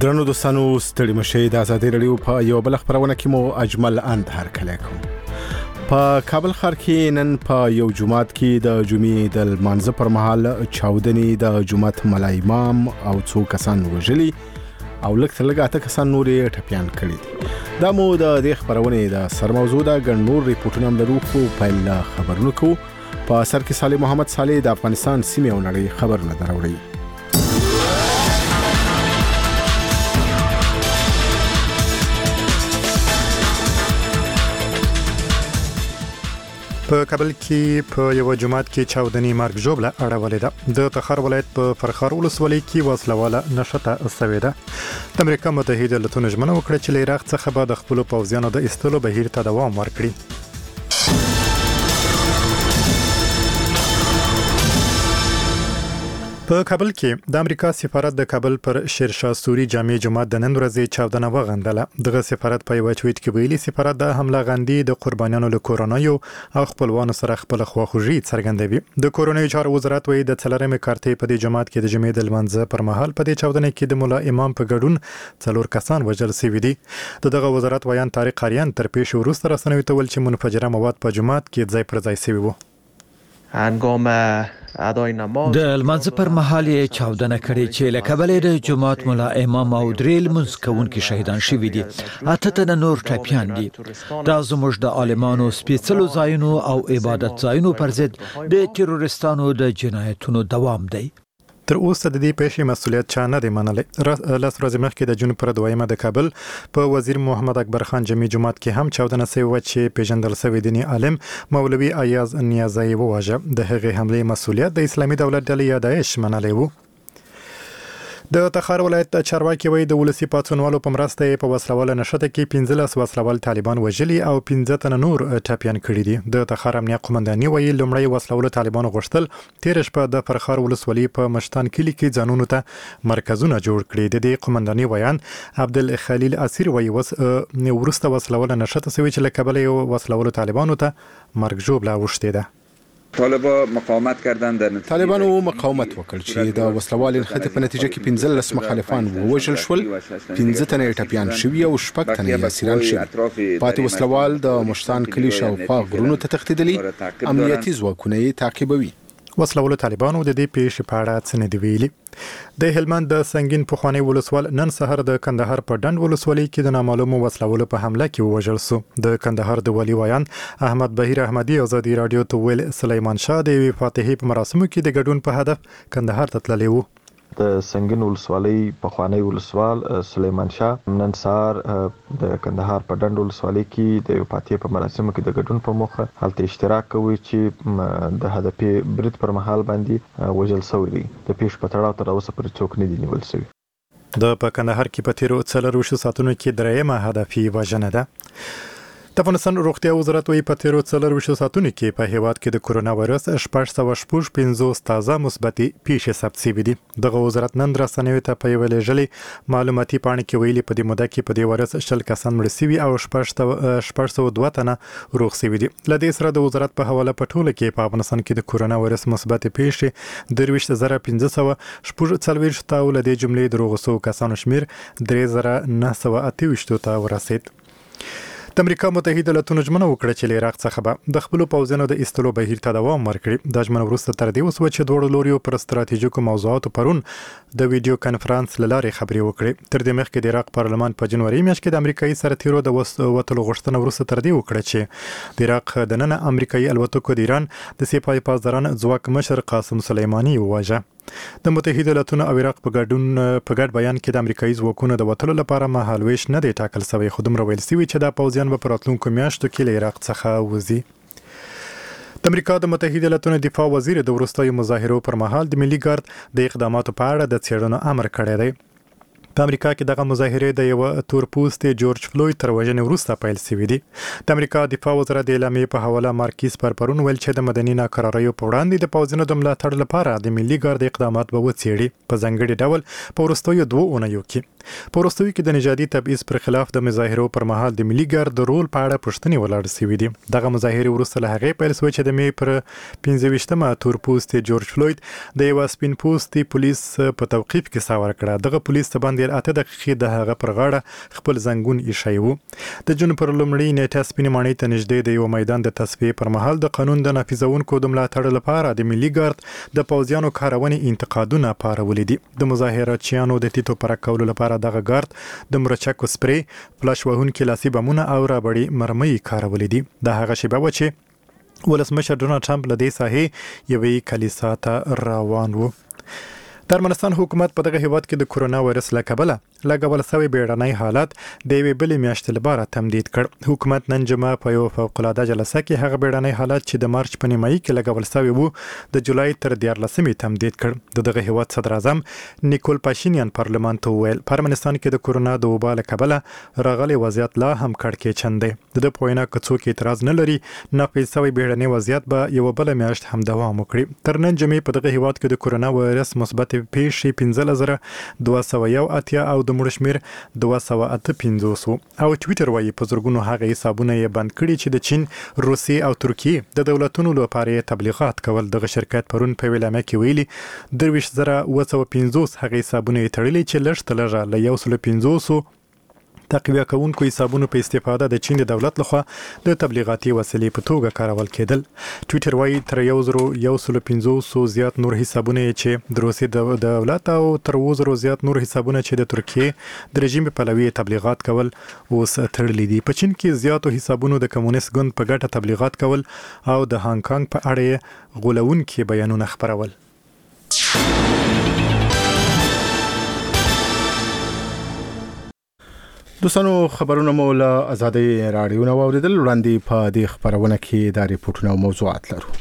درنو دوستانو ستړي مشي د ازادي رادیو په یو بل خبرونه کې مو اجمل اند هرکلی کوم. په کابل ښار کې نن په یو جمعات کې د جمعې د لمانځه پر مهال چاودنې د جمعات ملا امام او څو کسان وژلي او لږ اته کسان نورې ټپيان کړي دي. دا مو د دې خبرونه د سرموضوع د ګڼ نور ریپورتونه هم لرو خو په خبرونو کې په سر کې صالح محمد صالح د افغانستان سیمې او نړۍ خبرونه دروړي. په کابل کې په یو جمعات کې چاودنې مرګ ژوبله اړولې ده. د تخار ولایت په فرخار ولسوالۍ کې وسلواله نشته سوې ده. د امریکا متحده ایالاتونو ژمنه وکړه چې له عراق څخه به د خپلو پوځیانو د ایستلو بهیر ته دوام ورکړي. په کابل کې د امریکا سفارت د کابل پر شیرشاه سوري جامع جماعت د نن ورځې چاودنه وغندله. دغه سفارت په یو ټویټ کې ویلي سفارت د حمله غندي د قربانیانو له کورونایو او خپلوانو سره خپل خواخوږي څرګندوي. د کورونایو چارو وزارت وایي د څلورمې کارتې په دې جماعت کې د جمعې د لمانځه پر مهال په دې چاودنه کې د مولا امام په ګډون 4 کسان وژل شوي دي. دغه وزارت وایي طارق قاریان تر پیښې وروسته رسنیو ته ویل چې منفجره مواد په جماعت کې ځای پر ځای شوي وو. د لمانځه پر مهال یې چاودنه کړې چې له کبله د جماعت مولا امام او درې لمونځ کوونکي شهیدان شوي دي. اته تنه نور ټپيان دي. دا زموږ د عالمانو سپېڅلو ځایونو او عبادت ځایونو پر ضد د تروریستانو د جنایتونو دوام دی. تر اوسه د دې پیښې مسؤلیت چا نه دی منلی. لاس ورځې مخکې د جون پر 2 د کابل په وزیر محمد اکبر خان جمعي جماعت کې هم چاودنه شوې وه چې پیژندل شوی دیني عالم مولوي ایاز نیازی وواژه. د هغې حملې مسؤلیت د اسلامي دولت ډلې یا داعش منلی و. د تخار ولایت چارواکي وایي د ولسی پاڅونوالو په مرسته په وسلواله نشته کې 15 وسلوال طالبان وژلي او 15 تنه نور ټپيان کړي دي. د تخار امنیه قومنداني وایي لومړی وسلوال طالبان غوښتل تیر شپه د فرخار ولسوالۍ په مشتان کلی کې ځانونو ته مرکزونه جوړ کړي. د دې قومنداني ویان عبدالخلیل اسیر وایي ورسته وسلواله نشته سوي چې له کبله یو وسلوال طالبانو ته مرګ ژوبله اوښتې ده. طالبان مقاومت کردن در نتیجه طالبانو مقاومت وکړ چې د وسلوال انخته په نتیجه کې 15 مخالفان ووژل شول، 15 تنه ټپيان شوي او 6 تنه اسیران شوي. پاتې وسلوال د مشتان کلی شاوخوا غرونو ته تښتېدلي، امنیتي ځواکونه یې تعقیبوي. وسلوال طالبانو د دې پیښې په اړه څه نه دی ویلي. د هلمند د سنگین پخوانی ولسوال نن سحر د کندهار په ډند ولسوالۍ کې د نامعلومو وسلوالو په حمله کې ووژل شو. د کندهار د والي ویان احمد بهیر احمدي ازادي رادیو ته ویل سلیمان شاه د فاتحې په مراسمو کې د ګډون په هدف کندهار ته تللی و. د سنگین ولسوالۍ پخوانی ولسوال سلیمان شاه نن سهار د کندهار په ډند ولسوالۍ کې د فاتحې په مراسمو کې د ګډون په موخه هلته اشتراک کوي چې د هدفي برید پر مهال باندې وژل شوی دی. د پیښې په تړاو تر اوسه پورې څوک نه دي نیول شوي. د په کندهار کې په تیرو 4 ساعتونو کې درېیمه هدفي وژنه ده. د افغانستان روغتیا وزارت وایي په تیرو 4 ساعتونو کې په هیواد کې د کرونا وایرس 655 تازه مثبتې پیښې ثبت شوي دي. دغه وزارت نن رسنیو ته په یوه لیږلې معلوماتي پاڼې کې ویلي په دې موده کې په دې وایرس 10 کسان مړه شوي او 602 تنه روغ شوي دي. له دې سره د وزارت په حواله په ټوله کې په افغانستان کې د کرونا وایرس مثبتې پیښې 23540 او له دې جملې د روغ شوو کسانو شمیر 3928 ته ورسید. د امریکا متحده ایالاتونو ژمنه وکړه چې له عراق څخه به د خپلو پوځیانو د ایستلو بهیر ته دوام ورکړي. دا ژمنه وروسته تر دې وشوه چې دواړو لوریو پر ستراتیژیکو موضوعاتو پرون د ویډیو کانفرنس له لارې خبرې وکړې. تر دې مخکې د عراق پارلمان په جنوري میاشت کې د امریکایي سرتیرو د وتلو غوښتنه وروسته تر دې وکړه چې د عراق دننه امریکایي الوتکو د ایران د سپاه پاسداران ځواک مشر قاسم سلیماني وواژه. د متحده ایالاتونو او عراق په ګډ بیان کې د امریکایي ځواکونو د وتلو لپاره مهالویش نه دی ټاکل شوی، خو دومره ویل شوي چې دا پوځیان به په راتلونکو میاشتو کې له عراق څخه وځي. د امریکا د متحده ایالاتونو دفاع وزیر د وروستیو مظاهرو پر مهال د ملي ګارد د اقداماتو په اړه د څېړنو امر کړی دی. په امریکا کې دغه مظاهرې د یو تور پوستي جورج فلوید تر وژنې وروسته پیل شوې دي. د امریکا دفاع وزارت د اعلامیې په حواله مارکیس پرون ویل چې د مدني ناکراریو په وړاندې د پوځونو د ملاتړ لپاره د ملي ګارد اقدامات به وڅېړي. په ځانګړي ډول په وروستیو 2 اونیو کې په وروستیو کې د نژادي تبعیض پر خلاف د مظاهرو پر مهال د ملي ګارد د رول په اړه پوښتنې ولاړ شوې دي. دغه مظاهرې وروسته له هغې پیل شوې چې د مې پر 15مه تورپوستي جورج فلوید د یو سپین پوستي پولیس په توقیف کې ساه ورکړه. دغه پولیس ته باندې 8 دقیقې د هغه پر غاړه خپل زنګون ایښی و. د جون پر لومړۍ نیټه سپینې ماڼۍ ته نږدې د یو میدان د تصفیې پر مهال د قانون د نافذونکو د ملاتړ لپاره د ملي ګارد د پوځیانو کارونې انتقادونه پارولې دي. د مظاهراتچیانو د تیتو پرک کولو لپاره دغه ګارد د مرچکو سپری، فلاش وهونکي لاسي بمونه او رابړې مرمۍ کارولې دي. د هغه شیبه و چې ولسمشر ډونالډ ټرمپ له دې ساحې یوې کلیسا ته روان و. د ارمنستان حکومت په دغه هیواد کې د کورونا وایرس له کبله لګول شوی بیړنی حالت د یوې بلې میاشتې لپاره تمدید کړ. حکومت نن جمعه په یو فوق‌العاده جلسه کې هغه بیړنی حالت چې د مارچ په نیمایي کې لګول شوی وو د جولای تر 14مې تمدید کړ. دغه هیواد صدر اعظم نیکول پاشینیان پارلمان ته وویل په ارمنستان کې د کورونا د وبا له کبله راغلی وضعیت لا هم کړکېچن دی. د په وینا که څوک اعتراض نه لري نافذ شوی بیړنی وضعیت به یو بل میاشت هم دوام وکړي. تر نن جمعې په دغه هیواد کې د کورونا وایرس مثبت پیښې 15280 او د مړو شمیر 258 او ټویټر وايي په زرګونو هغه حسابونه یې بند کړي چې د چین، روسیې او ترکیې د دولتونو لپاره تبلیغات کول. دغه شرکت پرون په ویلامه کې ویلي 23250 هغه حسابونه یې تړلي چې لږ تر لږه له 150 تقویه کوونکو حسابونو په استفاده د چین د دولت لخوا د تبلیغاتي وسیلې په توګه کارول کېدل. ټویټر وايي تر 150 زیات نور حسابونه چې د روسیې د دولت او تر 1000 زیات نور حسابونه چې د ترکیې د رژیم پلوي تبلیغات کول اوس تړلي دي. په چین کې زیاتو حسابونو د کمونیست ګوند په ګټه تبلیغات کول او د هانګ کانګ په اړه غولونکي بیانونه خپرول. دوستانو خبرونه مو له آزادۍ راډیو نه واوریدل. وړاندې په دې خبرونه کې د ریپورتونو او موضوعات لرو.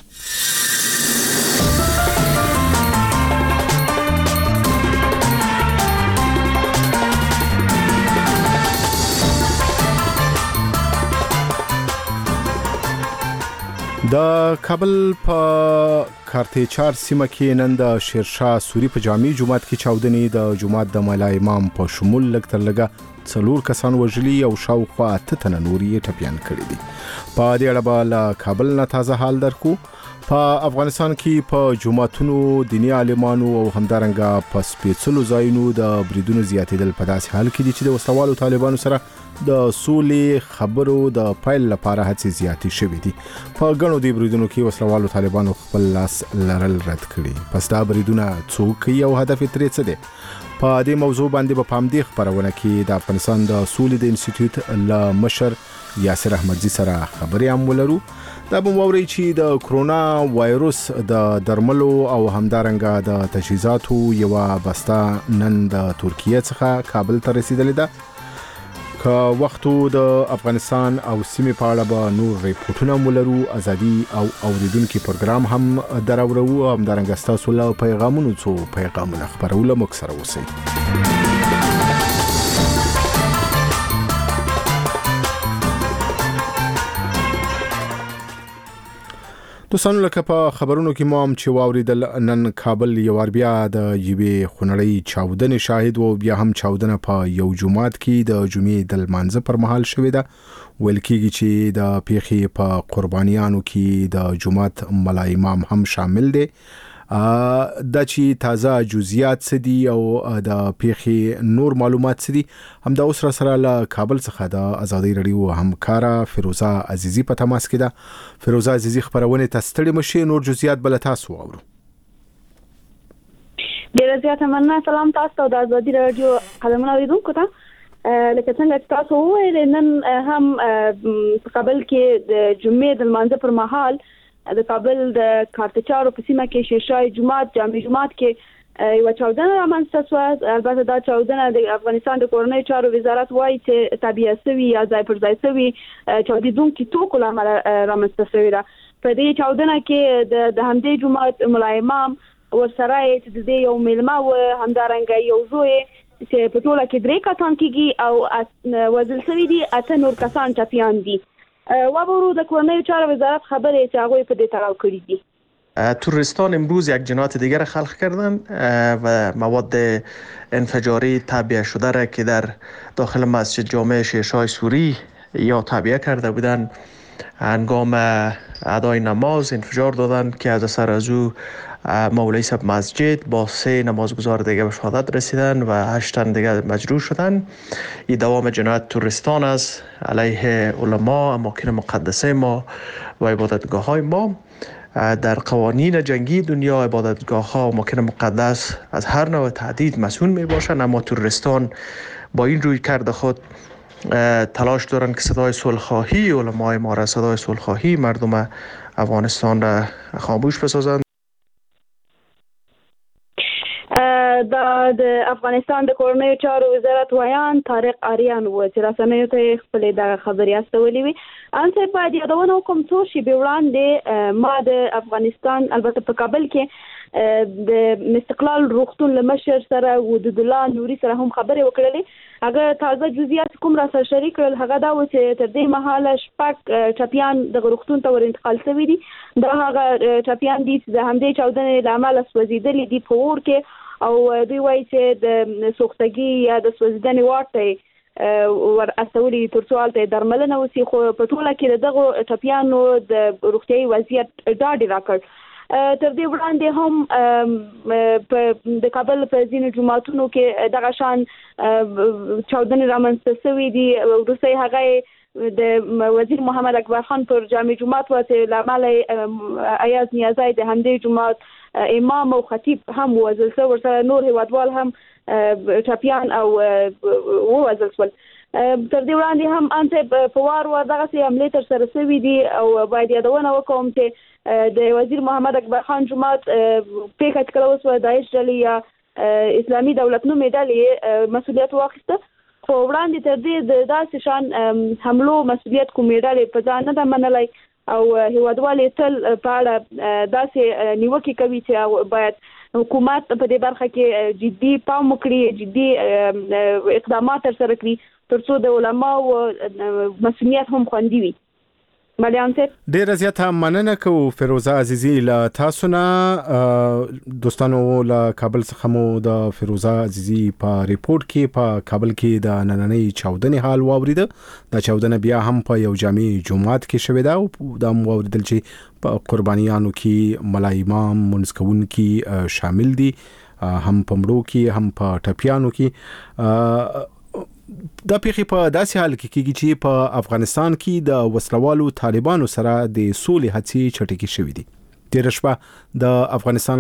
د کابل په کارتیچار سیمه کې نن د شیرشاه سوري په جامع جماعت کې چاودنې د جماعت د ملا امام په شمول لږ تر لږه 4 کسان وژلي او شاوخوا 8 تنه نور یې ټپیان کړي دي. په دې اړه به له کابل نه تازه حال درکو. په افغانستان کې په جماعتونو، دیني عالمانو او همدارنګه په سپېڅلو ځایونو د بریدونو زیاتېدل په داسې حال کې دي چې د وسلوالو طالبانو سره د سولې خبرو د پایل لپاره هڅې زیاتې شوې دي. په ګڼو دې بریدونو کې وسلوالو طالبانو خپل لاس لرل رد کړي. پس دا بریدونه څوک کوي او هدف یې ترې څه دی؟ په دې موضوع باندې په پام دې خبرونه کې د افغانستان د سولې د انسټیټیوټ له مشر یاسر احمدزي سره خبرې هم ولرو. دا به ووري چې د کرونا وایروس د درملو او همدارنګه د تجهیزاتو یو بسته نن د ترکیه څخه کابل ته رسیدلې ده. که وختو د افغانستان او سیمې په اړه به نور ریپورتونه ولرو. ازادي او اوریدونکو پروګرام هم دراورو. همدارنګه تاسو له پیغامونو څو پیغامونه خبرول مو سره اوسئ. دوستانو لکه په خبرونو کې مو هم چې واوریدل نن کابل یو بیا د یوې خونړۍ چاودنې شاهد و. بیا هم چاودنه په یو جماعت کې د جمعې د لمانځه پر مهال شوې ده. ویل کېږي چې د پیښې په قربانیانو کې د جماعت ملا امام هم شامل دی. د چې تازه جزئیات څه دي او د پیښې نور معلومات څه دي هم د اوس سره له کابل څخه د آزادۍ رادیو همکاره فیروزه عزیزی په تماس کې ده. فیروزه عزیزی خبرونه تستړي مشي نور جزئیات بل تاسو واورو. ډیره زیاته مننه. سلام تاسو د آزادۍ رادیو خدمات اوریدونکو ته. لکه څنګه تاسو وویل نن هم په کابل کې د جمعې د لمانځه پر مهال د کابل د کارتچارو په سیمه کې شیرشاه جماعت جامع جماعت کې یو چاودنه رامنځته شوه. البته دا چاودنه د افغانستان د کورنۍ چارو وزارت وايي چې طبيعي سوي یا ځای پر ځای سوي چاودیدونکو توکو لامل رامنځته شوې ده. په دې چاودنه کې د همدې جماعت ملا امام ورسره د دې یو ملما و همدارنګه یو زوی چې په ټوله کې 3 کسان کېږي او وزل شوی دي 8 نور کسان ټپیان دي. وابورو د کورنۍ چارو وزارت خبرې چې هغه په دې تړاو کړی دي. تروریستان امروز یک جنایت دیگر را خلق کردند و مواد انفجاری تعبیه شده را که در داخل مسجد جامع شیشای سوری یا تعبیه کرده بودند هنگام ادای نماز انفجار دادند که از اثر از او مولوی صاحب مسجد با 3 نمازگزار دیگه به شهادت رسیدند و 8 تن دیگه مجروح شدند. این دوام جنایت تروریستان است علیه علما، اماکن مقدسه ما و عبادتگاه های ما. در قوانین جنگی دنیا عبادتگاه ها و اماکن مقدس از هر نوع تهدید مسئول می باشند، اما تروریستان با این روی کرده خود تلاش دارند که صدای صلح‌خواهی علمای ما را، صدای صلح‌خواهی مردم افغانستان را خاموش بسازند. د افغانستان د کورنیو چارو وزارت ویان طارق آریان و چې رسنیو ته خپل د خبري استولې وي ان څه په دې یادونه کوم څو شی به وړاندې ما د افغانستان البته په کابل کې د استقلال روغتون لمشر سره ودود الله نوري سره هم خبرې وکړلې. هغه تازه جزئیات کوم را سره شریک کړل. هغه دا و چې تر دې مهاله شپږ چاپیان د روغتون ته ور انتقال شوي دي. دا هغه چاپیان دي چې د همدې چاودنې له امله سوځېدلي دي په اور کې او دوی وایي چې د سوختګي یا د سوځیدنې واټ ور استولي ترڅو هلته درملنه وشي، خو په ټوله کې دغه ټپیانو د روغتیایي وضعیت ډاډ راکړ. تر دې وړاندې هم د کابل په ځینو جوماتونو کې دغه شان چاودنې رامنځته شوي دي. وروسته هغه د وزیر محمد اکبر خان پر جامع جومات واته لامل ایاز نیازی د همدې جومات امام او خطیب هم وزل سو، ورسره نور هیوادوال هم چاپیان او وزل سول. تر دې وړاندې هم انته په وار دغه سي عملي تر سره شوي دي او باید یادونه وکوم چې د وزیر محمد اکبر خان جومات پیښه کړه اوس داعش ډلې یا اسلامي دولت نومې ډلې مسؤلیت واخیسته، خو وړاندې تر دې د داسې شان حملو مسؤلیت کومې ډلې په ځان نه ده منلی او هیوادوالې تل په اړه داسې نیوکې کوي چې باید حکومت په دې برخه کې جدي پام وکړي، جدي اقدامات ترسره کړي ترڅو د علماو مسؤلیت هم خوندي وي. ډیره زیاته مننه کوو فیروزه عزیزی له تاسو نه. دوستانو له کابل څخه مو د فیروزه عزیزی په ریپورت کې په کابل کې د نننۍ چاودنې حال واوریده. د چاودنه بیا هم په یو جامع جمعات کې شوې ده او دا مو واوریدل چې په قربانیانو کې ملا امام منځ کوونکي شامل دي، هم په مړو کې هم په ټپیانو کې. دا پیښې په داسې حال کې کېږي چې په افغانستان کې د وسلوالو طالبانو سره د سولې هڅې چټکې شوې دي. تیر شپه د افغانستان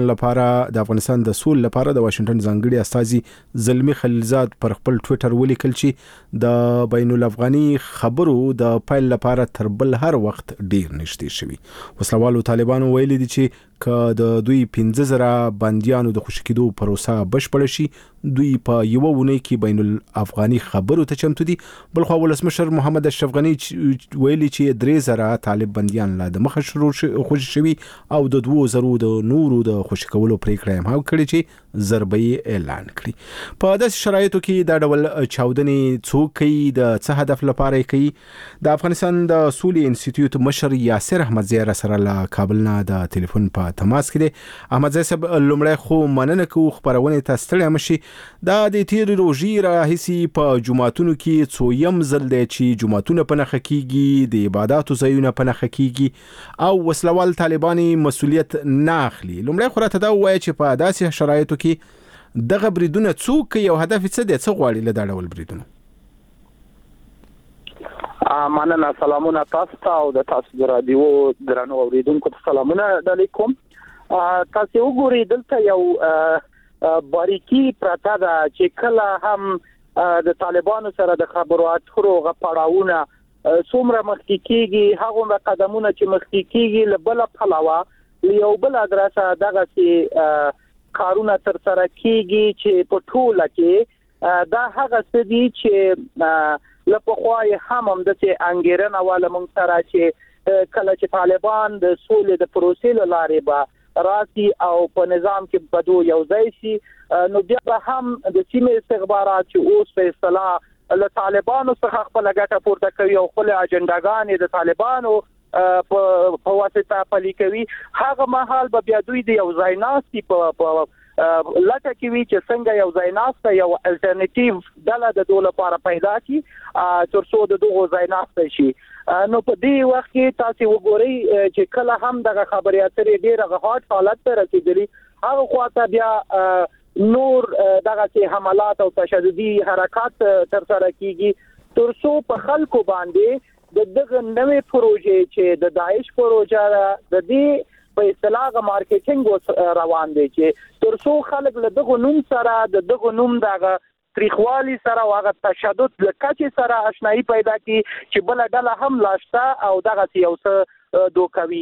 د سولې لپاره د واشنگټن ځانګړي استازي زلمی خلیلزاد پر خپل ټوئیټر ولیکل چې د بین الافغاني خبرو د پایل لپاره تر بل هر وخت ډیر نږدې شوي. وسلوالو طالبانو ویلي دي چې که د دوی 15,000 بنديانو د خوشی کېدو پروسه بشپړ شي دوی په یو ونې کې بین الافغاني خبرو ته چمتو دي. بلخو ولسمشر محمد اشرف غنی ویلي چې 3,000 طالب بنديان لا د مخه خوشی شوي او د 2,000 د نورو د خوشی کولو پریکړه هم کړې چې ضربې اعلان کړي. په داسې شرایطو کې دا ډول چاودنې څوک کوي، د څه هدف لپاره کوي؟ د افغانستان د سولې انسټیټیوټ مشر یاسر احمدزی سره له کابل نه د ټلیفون په تماس کې دي. احمدزی صاحب لومړی خو مننه کوو خبرونه ته ستړي مشي. دا د تیر روژې راهیسي په جمعاتونو کې څویم ځل دی چې جمعاتونه په نښه کیږي، د عبادتو ځایونه په نښه کیږي او وسلوال طالبان مسؤلیت نه اخلي. لومړی خو راته دا ووایه چې په داسې شرایطو کې دغه بریدونه څوک کوي او هدف څه دی، څه غواړي له دا ډول بریدونو؟ مننه، سلامونه تاسو ته او د تاسو د رادیو درنو اوریدونکو ته سلامونه علیکم. تاسو وګورئ دلته یو باریکی پرته ده چې کله هم د طالبانو سره د خبرو اترو غپړاونه څومره مخکې کیږي، هغه قدمونه چې مخکې کیږي له بل پلوه یو بل ادرسه دغه سي کارونه تر سره کیږي چې په ټوله کې دا هغه څه دي چې لپخوای هم د سي انګیرنه والا مونږ سره چې کله چې طالبان د سولې د پروسې لارې به راسي او په نظام کې بدو یو ځای شي، نو بیا به هم د سیمې استخبارات چې اوس په اصطلاح له طالبانو څخه خپل ګټه پورته کوي او خپل اجنډاګانې د طالبانو په واسطه پلي کوي هغه مهال به بیا دوی د یو ځای ناستي په لکه کې وی چې څنګه یو ځای ناسته یو الټرنیټیو ډله د دوله لپاره پیدا کی ترڅو د دوه ځای ناسته شي نو په دې وخت کې تاسو وګورئ چې کله هم دغه خبري اترې ډېر غاټ حالت ته رسیدلی هغه خواته بیا نور دغه چې حملات او تشددي حرکات تر سره کیږي ترڅو په خلکو باندې دغه نوې پروژې چې د داعش پروژه د دې په اصطلاح مارکیټینګ روان دي چې ترڅو خلک له دغه نوم سره دغه نوم دغه تاریخوالي سره واغه تشدد لکه سره آشنایی پیدا کی چې بل ډله هم لاشته او دغه یو څه دوکوي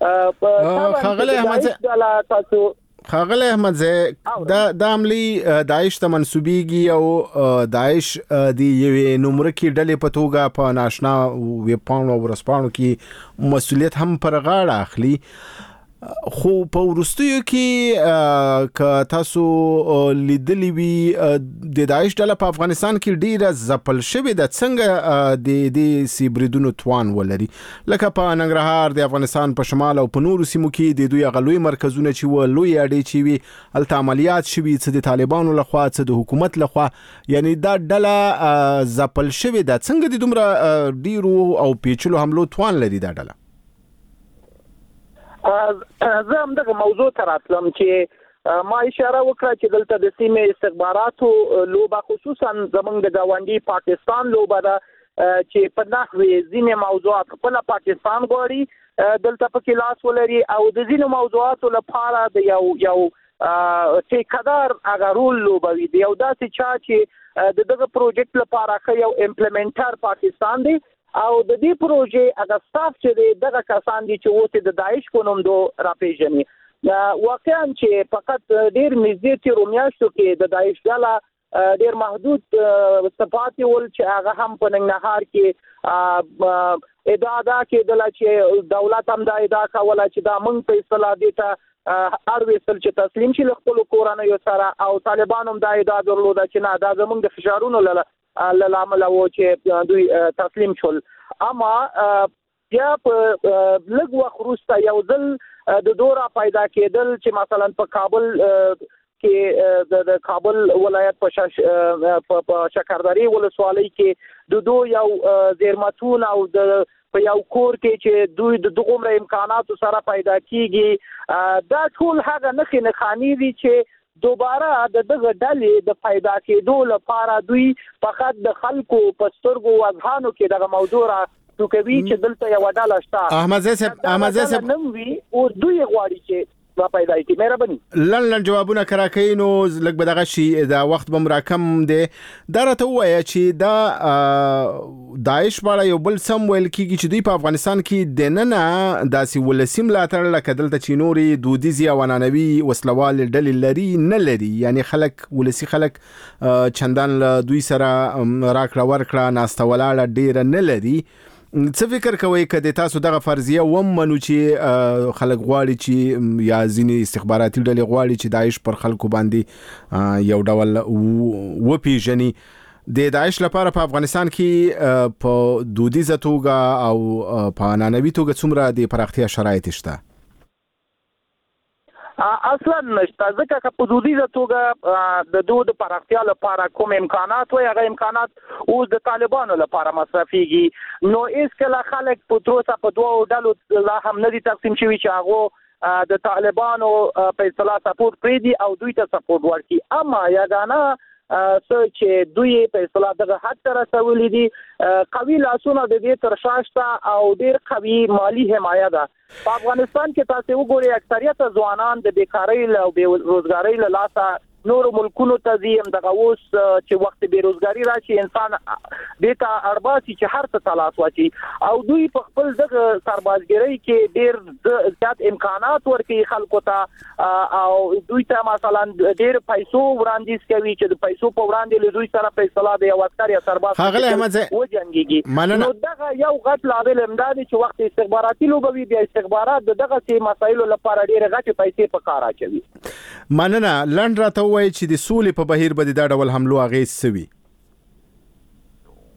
خاغله احمد زه د عملی داعش ته منسوبيږي او داعش دی یوې نمره کې ډلې په توګه په ناشنا ویبپاڼو او ورسپاڼو کې مسولیت هم پر غاړه اخلي خو په ورستیو کې ک تاسو لیدلی وی د داعش ډله په افغانستان کې ډیره ځپل شوې د څنګه د سیبریدونو توان ولري لکه په ننګرهار د افغانستان په شمال او په نورو سیمو کې د دوی غلوي مرکزونه چې ولوي اړې چې وی الته عملیات شوي چې د طالبانو لخوا چې د حکومت لخوا یعنی دا ډله ځپل شوې د څنګه د دومره ډیرو او پیچلو حملو توان لري دا ډله زه هم دغه موضوع ته راتلم چې ما اشاره وکړه چې دلته د سیمې استخباراتو لوبه خصوصا زمونږ د ګاونډي پاکستان لوبه ده چې په نحوی ځینې موضوعات خپل پاکستان غواړي دلته په لاس ولري او د ځینې موضوعاتو لپاره د یو ټیکدار هغه رول لوبوي دی یو داسې چا چې دغه پروجیکټ لپاره یو امپلیمنټر پاکستان دی او د دې پروژې هغه سټاف چې دغه کسان دي چې اوس د داعش په نوم دو راپېژني واقعا چې فقط ډېر نږدې تیر میاشتو کې د داعش ډله ډېر محدود صفات ول چې هغه هم په ننګرهار کې ادعا کېدله چې دولت هم دا ادعا کوله چې دا موږ په اصطلاح دي ته اړوېستل چې تسلیم شي له خپلو کورنیو سره او طالبان هم دا ادعا درلوده چې نه دا زموږ د فشارونو لامل و چې دوی تسلیم شول اما بیا په لږ وخت وروسته یو ځل د دورا پیدا کېدل چې مثلا په کابل کې د کابل ولایت په شکردري ولسوالۍ کې د دوی یو زیرمتون او د په یو کور کې چې دوی د دغه امکاناتو سره پیدا کیږي دا ټول هغه نخښنی دي چې دوباره دغه ډلې د پیدا کېدو لپاره دوی فقط د خلکو په سترګو وځانو کې دغه موضوع را ټوکوي چې دلته یو ډله شته احمد صاحب نووي او دوی غواړي چې ما پیدا کی مهرباني لن جوابونه کراکې نو لږ به دغه شي دا وخت به مراکم دی دا راته وایي چې دا داعش باندې یو بل سم ویل کیږي چې دوی په افغانستان کې د ننه داسې ولسی ملاتړ لکه دلته چې نوري دودیزي او عنعنوي وسلوال ډلې لري نه لري یعنی خلک ولسی خلک چندان دوی سره راکړه ورکړه ناسته ولاړه ډیره نه لري څه فکر کوئ کله تاسو دغه فرضیه ومنو چې خلک غواړي چې یا ځینې استخباراتي ډلې غواړي چې داعش پر خلکو باندې یو ډول وپیژني د داعش لپاره په افغانستان کې په دودیزه توګه او په عنعنوي توګه څومره د پراختیا شرایط شته اصلا نشته ځکه چې په دودیزه توګه د دوه د پراختیا لپاره کوم امکانات وي هغه امکانات اوس د طالبانو لپاره مصرفيږي نو اس کله خلک په توسه په دوه ډلو لا هم نه دي تقسیم شوي چې هغه د طالبانو په اصطلاح سپورټ پری دي او دوی ته سپورټ ورکي اما یاګانا چې دوی په اصطلاح دغه حد ته رسولي دي قوي لاسونه د دې تر شاشته او ډیر قوي مالی حمایت ده په افغانستان کې تاسو وګورئ اکثریت ځوانان د بیکاری او بیروزګاری له لاسه نور ملکونو ته زیم دغه اوس چې وخت بیروزګاری راشي انسان دیتا ارباسي چې هر څه تلاش واچي او دوی په خپل دغه سربازګری کې ډیر زیات امکانات ورکړي خلکو ته او دوی ته مثلا ډیر پیسو وړاندیز کوي چې د پیسو په وړاندې له دوی سره په اصطلاح د یو عسکري سرباز وجنګيږي نو دغه یو غټ لامل امداد چې وخت استخباراتي لوبوي د استخبارات دغه سي مسایلو لپاره ډیر غټ پیسې په کار اچوي مننه لند راته وایي چې د سولې په بهیر به د ډول حملو اغیز سوي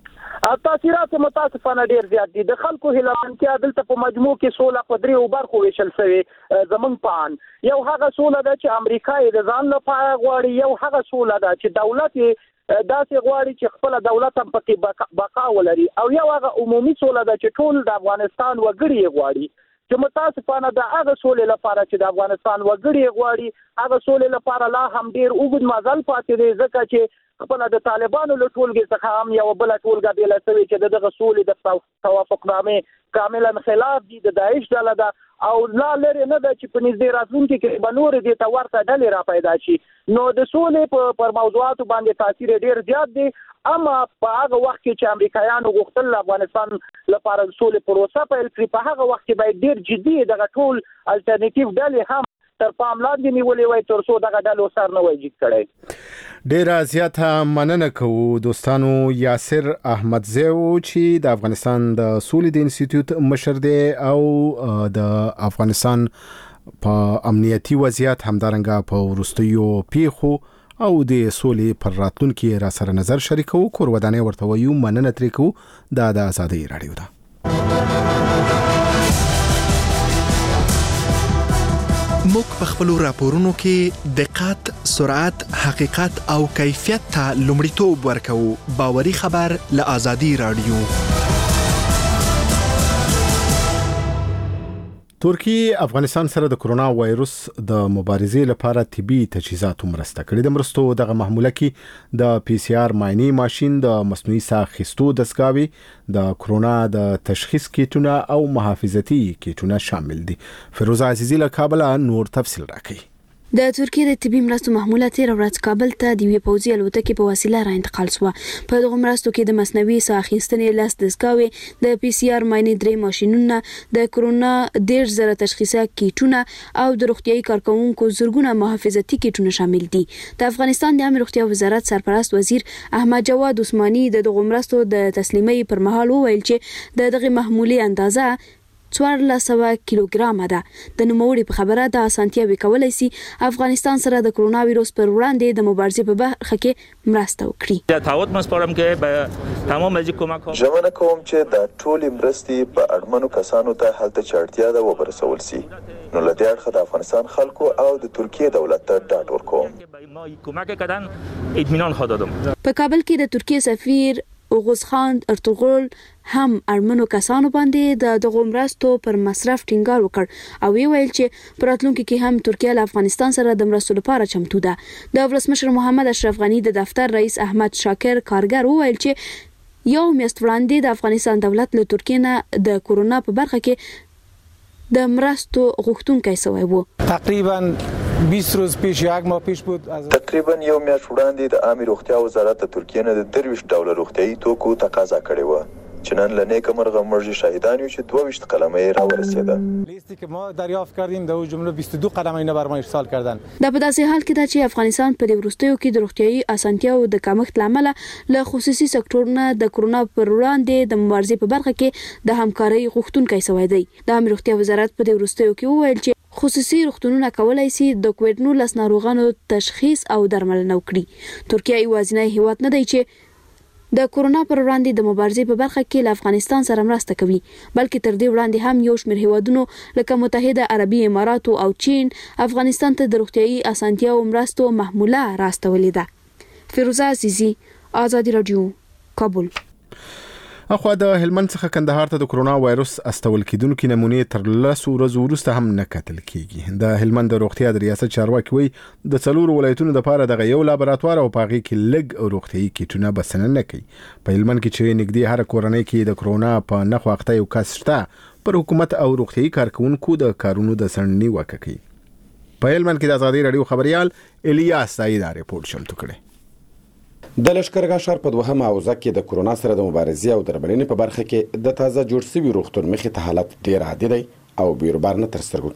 تاثیرات متاسفانه ډیر زیات دي. د خلکو هیلمنتیا دلته په مجموع کې سوله په دریو برخو ویشل شوی. زمونږ پان یو هغه سوله ده چې امریکا یې د ځان لپاره غواړي، یو هغه سوله ده چې دولت داسې غواړي چې خپل دولت هم پکې بقا ولري، او یو هغه عمومي سوله ده چې ټول د افغانستان وګړي غواړي. چې متاسفانه د هغه سولې لپاره چې د افغانستان وګړي غواړي، هغه سولې لپاره لا هم ډیر اوږد مزل پاتې دی، ځکه چې خپل د طالبانو له ټولګې څخه هم یو بل ټولګه بیل شوی چې دغه سولې د توافقنامې کاملا خلاف دي. د داعش ډله ده او لا لري نه ده چې په نږدې راتلونکي کې به نور دې ته ورته ډلې را پیدا شي. نو د سولې پر موضوعاتو باندې تاثیر ډیر زیات دی. اما په هغه وخت کې چې امریکایانو غوښتل افغانستان لپاره د سولې پروسه پیل کړي، په هغه وخت کې باید ډیر جدي دغه ټول الټرنیټیو ډلې هم تر پام لاندې نیولې وای تر څو دغه ډلو سر نه وای جګ کړی. ډیره زیاته مننه کوو دوستانو. یاسر احمدزیو چې د افغانستان د سولې د انسټیټیوټ مشر دی او د افغانستان په امنیتي وضعیت همدارنګه په وروستیو پیښو او د سولې پر راتلونکي را سره نظر شریکو. کور ودانې ورته وایو، مننه ترې کوو. د آزادۍ رادیو ده. موږ په خپل راپورونو کې دقت، سرعت، حقیقت او کیفیت ته لومړیتوب ورکوو. باوري خبر له آزادۍ رادیو. ترکیه افغانستان سره د کرونا وایروس د مبارزې لپاره طبي تجهیزات مرسته کړې. د مرستو دغه محموله کې د پی سی آر مایني ماشين، د مصنوعي ساه اخیستو دستګاوې، د کرونا د تشخیص کیټونه او محافظتي کیټونه شامل دي. فیروزه عزیزی له کابل نور تفصیل راکړي. د ترکیه د طبي مرستو محموله تیر ورځ کابل ته د وی پوځي الوتکې په وسیله را انتقال شو. په دغه مرستو کې د مصنوعي ساه اخیستنې لاس دستګاوې، د پی سی آر مایني 3 ماشينونه، د کرونا 10,000 تشخیصي کیټونه او د روغتيایي کارکونکو زرګونه محافظتي کیټونه شامل دي. د افغانستان د عامه روغتیا وزارت سرپرست وزیر احمد جواد عثماني د دغه مرستو د تسلیمي پر مهال وویل چې دغه محمولي اندازه 1400 کیلوګرام ده. د نوموړي په خبره د اسانتیاوي کولای شي افغانستان سره د کرونا وایروس پر وړاندې د مبارزې په برخه کې مرسته وکړي. تعهد مسپارم کې به تمام ملي کومک ژمنه کوم چې د ټولې مرستې په اړمنو کسانو ته هلته چړتیا ده وبرسول شي. نو له دې اړخه د افغانستان خلکو او د ترکیه دولت ته ډاډ ورکوم. کومک کردن اطمینان خو دادم. په کابل کې د ترکیه سفیر اوغوزخان ارتغرل هم اړمنو کسانو باندې د دغه مرستو پر مصرف ټینګار وکړ او ویل چې په راتلونکي کې هم ترکیه له افغانستان سره د مرستو لپاره چمتو ده. د ولسمشر محمد اشرف غنی د دفتر رئیس احمد شاکر کارګر وویل چې یو میاشت وړاندې د افغانستان دولت له ترکیه نه د کرونا په برخه کې د مرستو غوښتونکي شوی وو. تقریبا 20 روز پیش یا یک ماه پیش بود. تقریبا یو میاشت وړاندې د عامه روغتیا وزارت د ترکیه نه د 23 ډول روغتيایي توکو تقاضا کړې و. چنان لنیک مرغ مرجی شاهدان یو چې 22 قلمه را ورسیده. لیستی که ما دریافت کردیم در اون جمله 22 قلمه اینا بر ما ارسال کردن. دا په داسې حال کې ده چې افغانستان په وروستیو کې د روغتيایي اسانتیاو د کمښت لامل له خصوصي سکتورونو د کرونا پر وړاندې د مبارزې په برخه کې د همکارۍ غوښتونکي شوی دی. د عامه روغتیا وزارت په وروستیو کې وویل چې خصوصي روغتونونه کولای شي د کووډ-19 ناروغانو تشخیص او درملنه وکړي. ترکیه یوازینی هیواد نه دی چې د کرونا پر وړاندې د مبارزې په برخه کې له افغانستان سره مرسته کوي، بلکې تر دې وړاندې هم یو شمېر هیوادونو لکه متحده عربي امارات او چین افغانستان ته د روغتيایي اسانتیاو مرستو محموله راستولې ده. فیروزه عزیزی، آزادی رادیو، کابل. اخو د هلمند څخه کندهار ته د کرونا وایروس استول کیدونکو نمونې تر 10 ورځې وروسته هم نه کتل کیږي. د هلمند د روغتیا د ریاست چارواکي وایي د څلور ولایتونو لپاره د یو لابراتوار او پاغي کې لګ روغتيایي کیټونه بسنه نه کوي. په هلمند کې چې نږدې هر کورنۍ کې د کرونا په نخ وخته یو کس شته، پر حکومت او روغتيایي کارکونکو د کارونو د سننی وکړي. په هلمند کې د آزادۍ رادیو خبريال الیاس سعید رپورټ شمتو کړي. د لشکرګاه ښار په دوهمه حوزه کې د کرونا سره د مبارزې او درملنې په برخه کې د تازه جوړ شوي روغتون مخې ته حالت ډیر عادي دی او بیروبار نه تر سترګو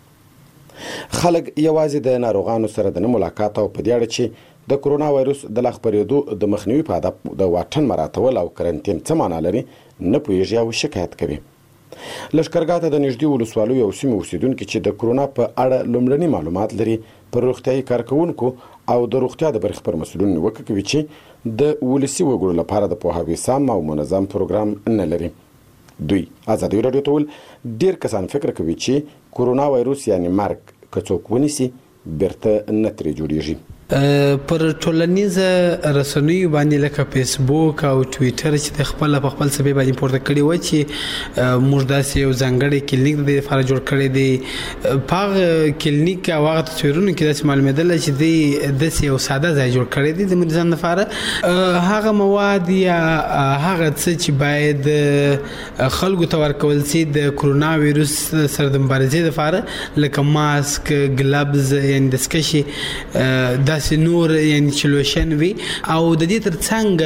کېږي. خلک یوازې د ناروغانو سره د نه ملاقات او په دې اړه چې د کرونا وایروس د لا خپرېدو د مخنیوي په هدف د واټن مراعاتول او کرنټین څه معنا لري نه پوهېږي او شکایت کوي. لشکرګاه ته د نږدې ولسوالیو او سیمو اوسیدونکي چې د کرونا په اړه لومړني معلومات لري پر روغتیايي کارکوونکو او د روغتیا د برخې پر مسؤلینو نیوکه کوي چې د ولسي وګړو لپاره د پوهاوي سم او منظم پروګرام نه لري. دوی ازادي راډیو ته ویل ډېر کسان فکر کوي چې کرونا وایروس یعنی مرګ که څوک ونیسي بیرته نه ترې جوړیږي. پر ټولنیزه رسنیو باندې لکه فیسبوک او ټویټر چې د خپل سبب باندې پورته کړی و چې موږ داسې یو ځانګړی کلینیک د لپاره جوړ کړی دی. په کلینیک او هغه تصویرونو کې داسې معلومېدل چې دی داسې یو ساده ځای جوړ کړی دی د مریضانو لپاره. هغه مواد یا هغه څه چې باید خلکو ته ورکول شي د کرونا وایروس سره د مبارزې لپاره لکه ماسک، ګلابز یعنی دستکشې داسې نور یعنی چلوشن وي او د دې ترڅنګ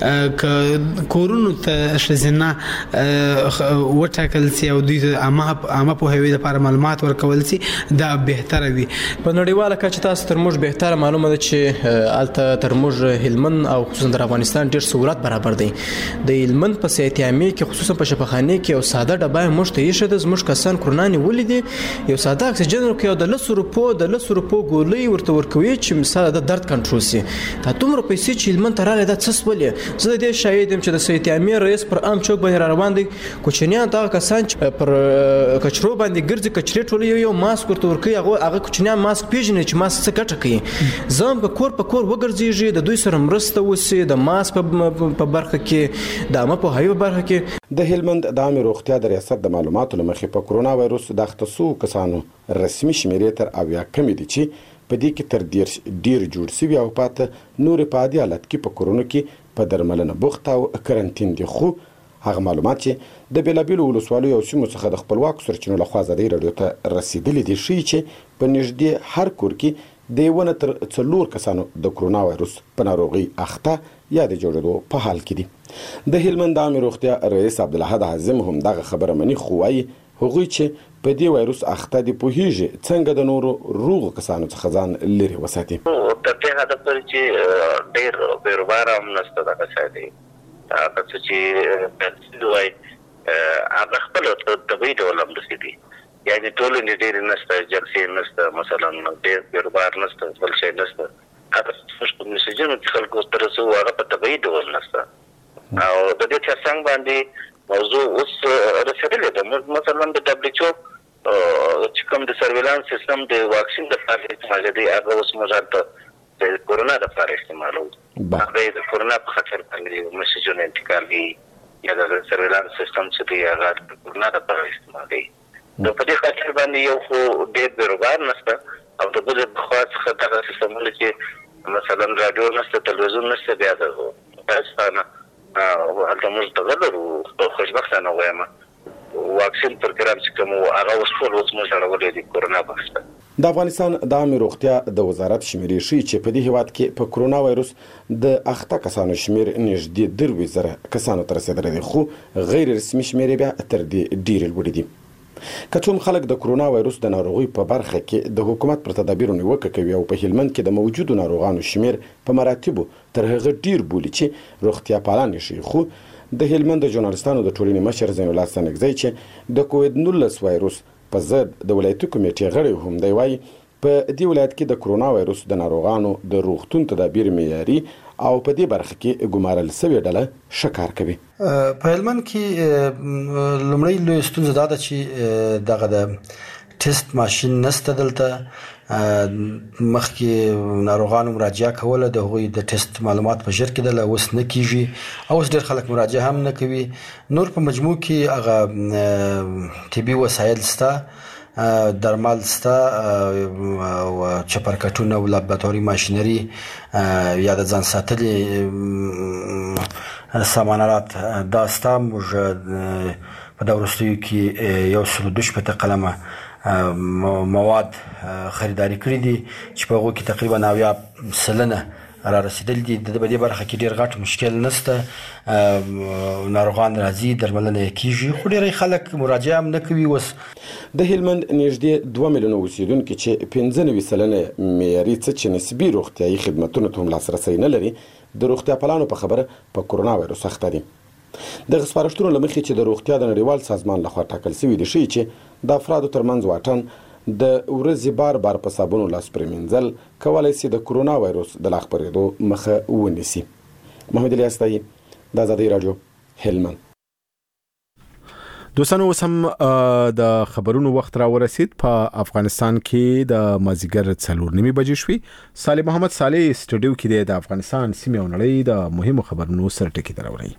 کورونو ته ښځینه وټاکل سي او دوی عامه پوهاوي لپاره معلومات ورکول سي دا بهتره وي. په نړیواله کچه تاسو تر موږ بهتره معلومه ده چې الته تر موږ هلمند او خصوصا د افغانستان ډېر سہولت برابر دی. د هلمند په صحت عامه کې خصوصا په شفاخانه کې یو ساده ډبه موږ ته یې شته زموږ کسان کرونا نیولې دي یو ساده اکسیجن ورکوي او د 100 روپو ګولۍ ورته ورکوي چې مثلا د درد کنټرول شي. دا دومره پیسې چې هلمند ته راغلي دا څه سولې. زه د دې شاهد یم چې د صحت عامه رئیس پر عام چوک باندې روان دي کوچنیان دغه کسان پر کچرو باندې ګرځي کچري ټول یو ماسک ورته ورکوي هغه کوچنیان ماسک پیژني چې ماسک څه ګټه کوي. زم په کور وګرځيږي د دوی سره مرسته وسی د ماسک په برخه کې د عامه پوهاوي په برخه کې. د هلمند د عامه روغتیا د ریاست د معلوماتو لمخې په کرونا وایروس د اخته شوو کسانو رسمي شمیرې تر 80 کم دي چې په دې کې تر ډیر جوړ شوي او پاته نور په عادي حالت کې په کرونا کې په درملنه بوخت او کرنټین دي. خو هغه معلومات چې د بیلابیلو ولسوالیو او سیمو څخه د خپلواکو سرچینو لخوا ازادي راډیو ته رسیدلي دي ښیي چې په نږدې هر کور کې د 1 تر 4 کسانو د کرونا وایروس په ناروغي اخته یا د جوړېدو په حال کې دي. د هلمند د عامه روغتیا رئیس عبدالحد حازم هم دغه خبره مني خو وايي هغوی چې په دې وایروس اخته دي پوهیږي څنګه د نورو روغ کسانو څخه ځان لري وساتي. د دې هدف لري چې ډېر بیروبار هم نشته دغه ساتي هغه چې دوی هغه خپل طبيعي ډول هم دي یعنی ټول نه ډېر نشته جکسي نشته مثلا ډېر بیروبار نشته بل شي نشته هغه څه په مسجونو کې خلکو تر څو هغه په طبيعي ډول نشته او د دې څنګه باندې موضوع اوس رسېدلې ده. مثلا د دبليو چې کوم د سرویلانس سیستم د واکسین د لپاره استعمال دی هغه اوس موږ د کرونا د لپاره استعمالو هغه د کرونا په خاطر باندې مسجونه انتقالي یا د سرویلانس سیستم چې دی هغه د کرونا د لپاره استعمال دی. نو په دې خاطر باندې یو خو ډېر بیروبار نشته او د بل خاص خطر سیستمونه چې مثلا رادیو نشته تلویزیون نشته بیا ده پاکستان او هلته موږ ته غلرو خوشبختانه وایم واکسین پروګرام چې کوم هغه اوس ټول اوس موږ راولې دي کرونا بحثه. د افغانستان د عامه روغتیا د وزارت شمیرې ښیي چې په دې هیواد کې په کرونا وایروس د اخته کسانو شمیر نږدې 2,000 کسانو ته رسیدلی دی خو غیر رسمي شمیرې بیا تر دې ډېرې لوړې دي. که څوم خلک د کرونا وایروس د ناروغۍ په برخه کې د حکومت پر تدابیرو نیوکه کوي او په هلمند کې د موجودو ناروغانو شمیر په مراتبو تر هغه ډیر بولي چې روغتیا پالان شي. خو د هلمند د ژورنالستانو د ټولنې مشر زین الله سنگزی چې د کووډ-19 وایروس په ضد د ولایتي کمیټې غړی هم دی وایي په دې ولایت کې د کرونا وایروس د ناروغانو د روغتون تدابیر معیاري او په دې برخه کې ګمارل شوې ډله شکار کوي. په هلمند کې لومړی لوی ستونزه دا ده چې دغه د ټیسټ ماشين نشته دلته. مخکې ناروغانو مراجعه کوله د هغوی د ټیسټ معلومات په ژر کېدله اوس نه کیږي او اوس ډېر خلک مراجعه هم نه کوي. نور په مجموع کې هغه طبي وسایل شته درمل شته او چپرکټونه او لابراتواري ماشینري یا د ځان ساتلي سامانات دا شته. موږ په دا وروستیو کې 112 قلمه مواد خریداري کړي دي چې په هغو کې تقریبا 90% را رسیدل دي. د دې برخه کې ډېر غټ مشکل نشته. ناروغان راځي درملنه کیږي خو ډېری خلک مراجعه هم نه کوي. اوس د هلمند نږدې 2 میلیونه اوسیدونکي چې 95% معیاري څه چې نسبي روغتیايي خدمتونو ته هم لاسرسی نه لري د روغتیا پالانو په خبره په کرونا وایروس اخته دي. د سپارښتنو لمخې چې د روغتیا د نړیوال سازمان لخوا ټاکل شوی دی چې د افرادو ترمنځ واټن د ورځې بار په صابون لاس پرېمنځل کولای شي د کرونا وایروس د لا خپرېدو مخه ونیسي. محمد علي استایي، د آزادۍ راډیو، هلمند. دوستانو اوس هم د خبرونو وخت را ورسید. په افغانستان کې د مازیګر 4:30 بجې شوې. صالح محمد صالح سټوډیو کې د افغانستان سیمې او نړۍ د مهمو خبرونو سره ټکی دراوړي.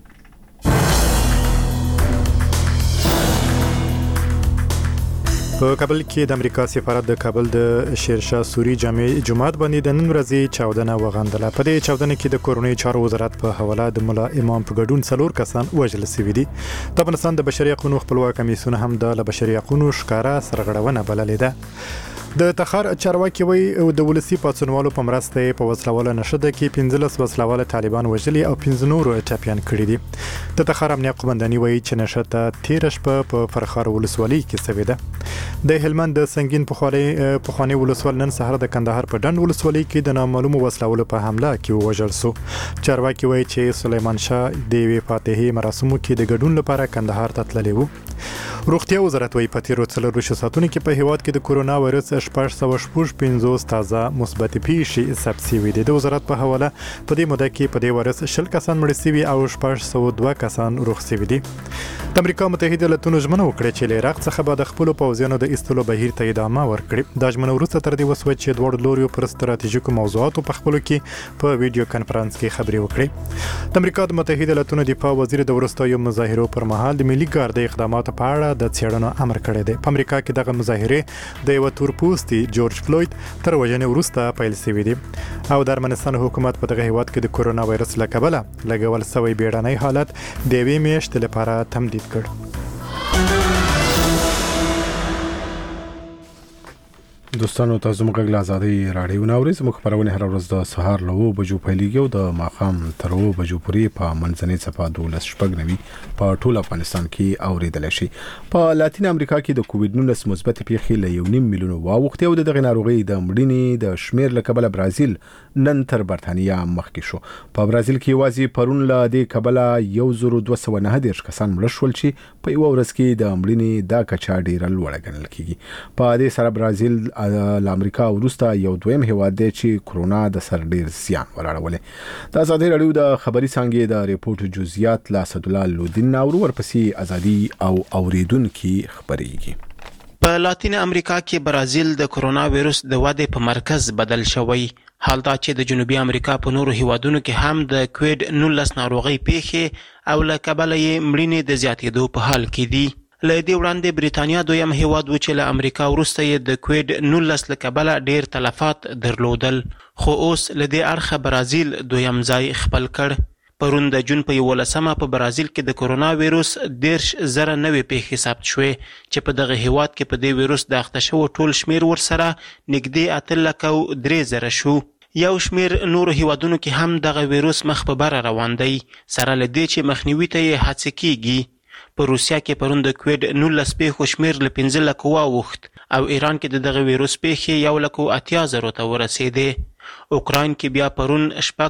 په کابل کې د امریکا سفارت د کابل د شیرشاه سوري جامع جماعت باندې د نن ورځې چاودنه وغندله. په دې چاودنه کې د کورونی چارو وزارت په حواله د مولا امام په ګډون 4 کسان وژل شوي دي. د افغانستان د بشري حقوقو خپلواک کمیسیون هم د بشري حقوقو ښکارا سرغړونه بللې ده. د تخار چارواکي وی د ولسی پاتسونوالو په مرسته په وسلواله نشده کې 15 وسلواله طالبان وژلي او 15 نور ټاپیان کړي دي. د تخار امنیت قومنداني وی چې نشته 13 شپه په فرخار ولسوالۍ کې سوي ده. د هلمند د سنگین پخوانی ولسوال نن سهار د کندهار په ډند ولسوالۍ کې د نامعلومو وسلواله په حمله کې وژل شو. چارواکي وی چې سلیمان شاه د وی فاتحي مراسمو کې د ګډون لپاره کندهار ته تللی وو. روغتیا وزارت وی په تیرو 4 ساعتونو کې په هیواد کې د کورونا وایرس 415 تازه مثبت پیښې ثبت شوي دي. د وزارت په حواله په دې موده کې په دې وایرس 60 کسان مړ شوي او 402 کسان روغ شوي دي. د امریکا متحده ایالاتونو ژمنه وکړه چې له عراق څخه به د خپل پوځیانو د ایستلو بهیر ته ادامه ورکړي. دا ژمنه وروسته تر دې وسوه چې دوه لوريو پر ستراتیژیکو موضوعاتو په خپل کې په ویډیو کانفرنس کې خبرې وکړي. د امریکا د متحده ایالاتونو دفاع وزیر د ورستیو مظاهرو پر مهال د ملي ګارد اقداماتو په اړه د څېړنو امر کړی دی. په امریکا کې دغه مظاهره د یو تورپوستي جورج فلوید تر وژنې وروسته پیل شوې دي او د ارمنستان حکومت په دغه هیواد کې د کورونا وایرس له کبله لګول شوی بیړنی حالت د یوې میاشتې لپاره تمدید کړ. دوستانو تاسو موږ له آزادۍ راډیو ناوري زموږ خبرونه هر ورځ د سهار له 9 بجو پیلېږي او د ماښام تر 9 بجو پورې په منځنۍ صفه 12:09 په ټول افغانستان کې اوریدل شي. په لاتین امریکا کې د کووډ-19 مثبت پیښې له 1.5 میلیون واوښتې او دغه ناروغي د مړینې د شمیر له کبله برازیل نن تر برتانیا مخکې شو. په برازیل کې یوازې پرون له دې کبله 1209 کسان مړ شول چې په یو ورځ کې د مړینې دا کچا ډیره لوړه ګڼل کیږي. په دې سره برازیل د امریکا وروسته یو دویم هیواد دی چې کرونا د سر ډیر زیان ولاړولې. د آزادۍ راډیو د خبري څنګه د ریپورت جزئیات لا اسدالله لودین او ورپسې ازادي او اوریدونکو خبريږي. په لاتین امریکا کې برازیل د کرونا وایرس د وادي په مرکز بدل شوی. حال دا چې د جنوبي امریکا په نورو هیوادونو کې هم د کووډ-19 ناروغي پیښې او له کبله یې مړینې د زیاتېدو په حال کې دي. له دې وړاندې بریتانیا دویم هیواد و چې له امریکا وروسته یې د کووډ-19 له کبله ډیر تلفات درلودل، خو اوس له دې اړخه برازیل دویم ځای خپل کړ. پرون د جون په 11 په برازیل کې د کرونا وایرس 10,000 نوې پیښې ثبت شوې چې په دغه هیواد کې په دې وایرس د اخته شوو ټول شمیر ورسره نږدې 8,300,000 شو. یو شمیر نورو هیوادونو کې هم دغه وایرس مخ په بره روان دی، سره له دې چې مخنیوي ته یې هڅې کیږي. په روسیا کې پرون د کووډ-19 پیښو شمیر له 15 لک واوښت او ایران کې د دغه وایرس پیښې 1,80,000 ته ورسېدې. اوکراین کې بیا پرون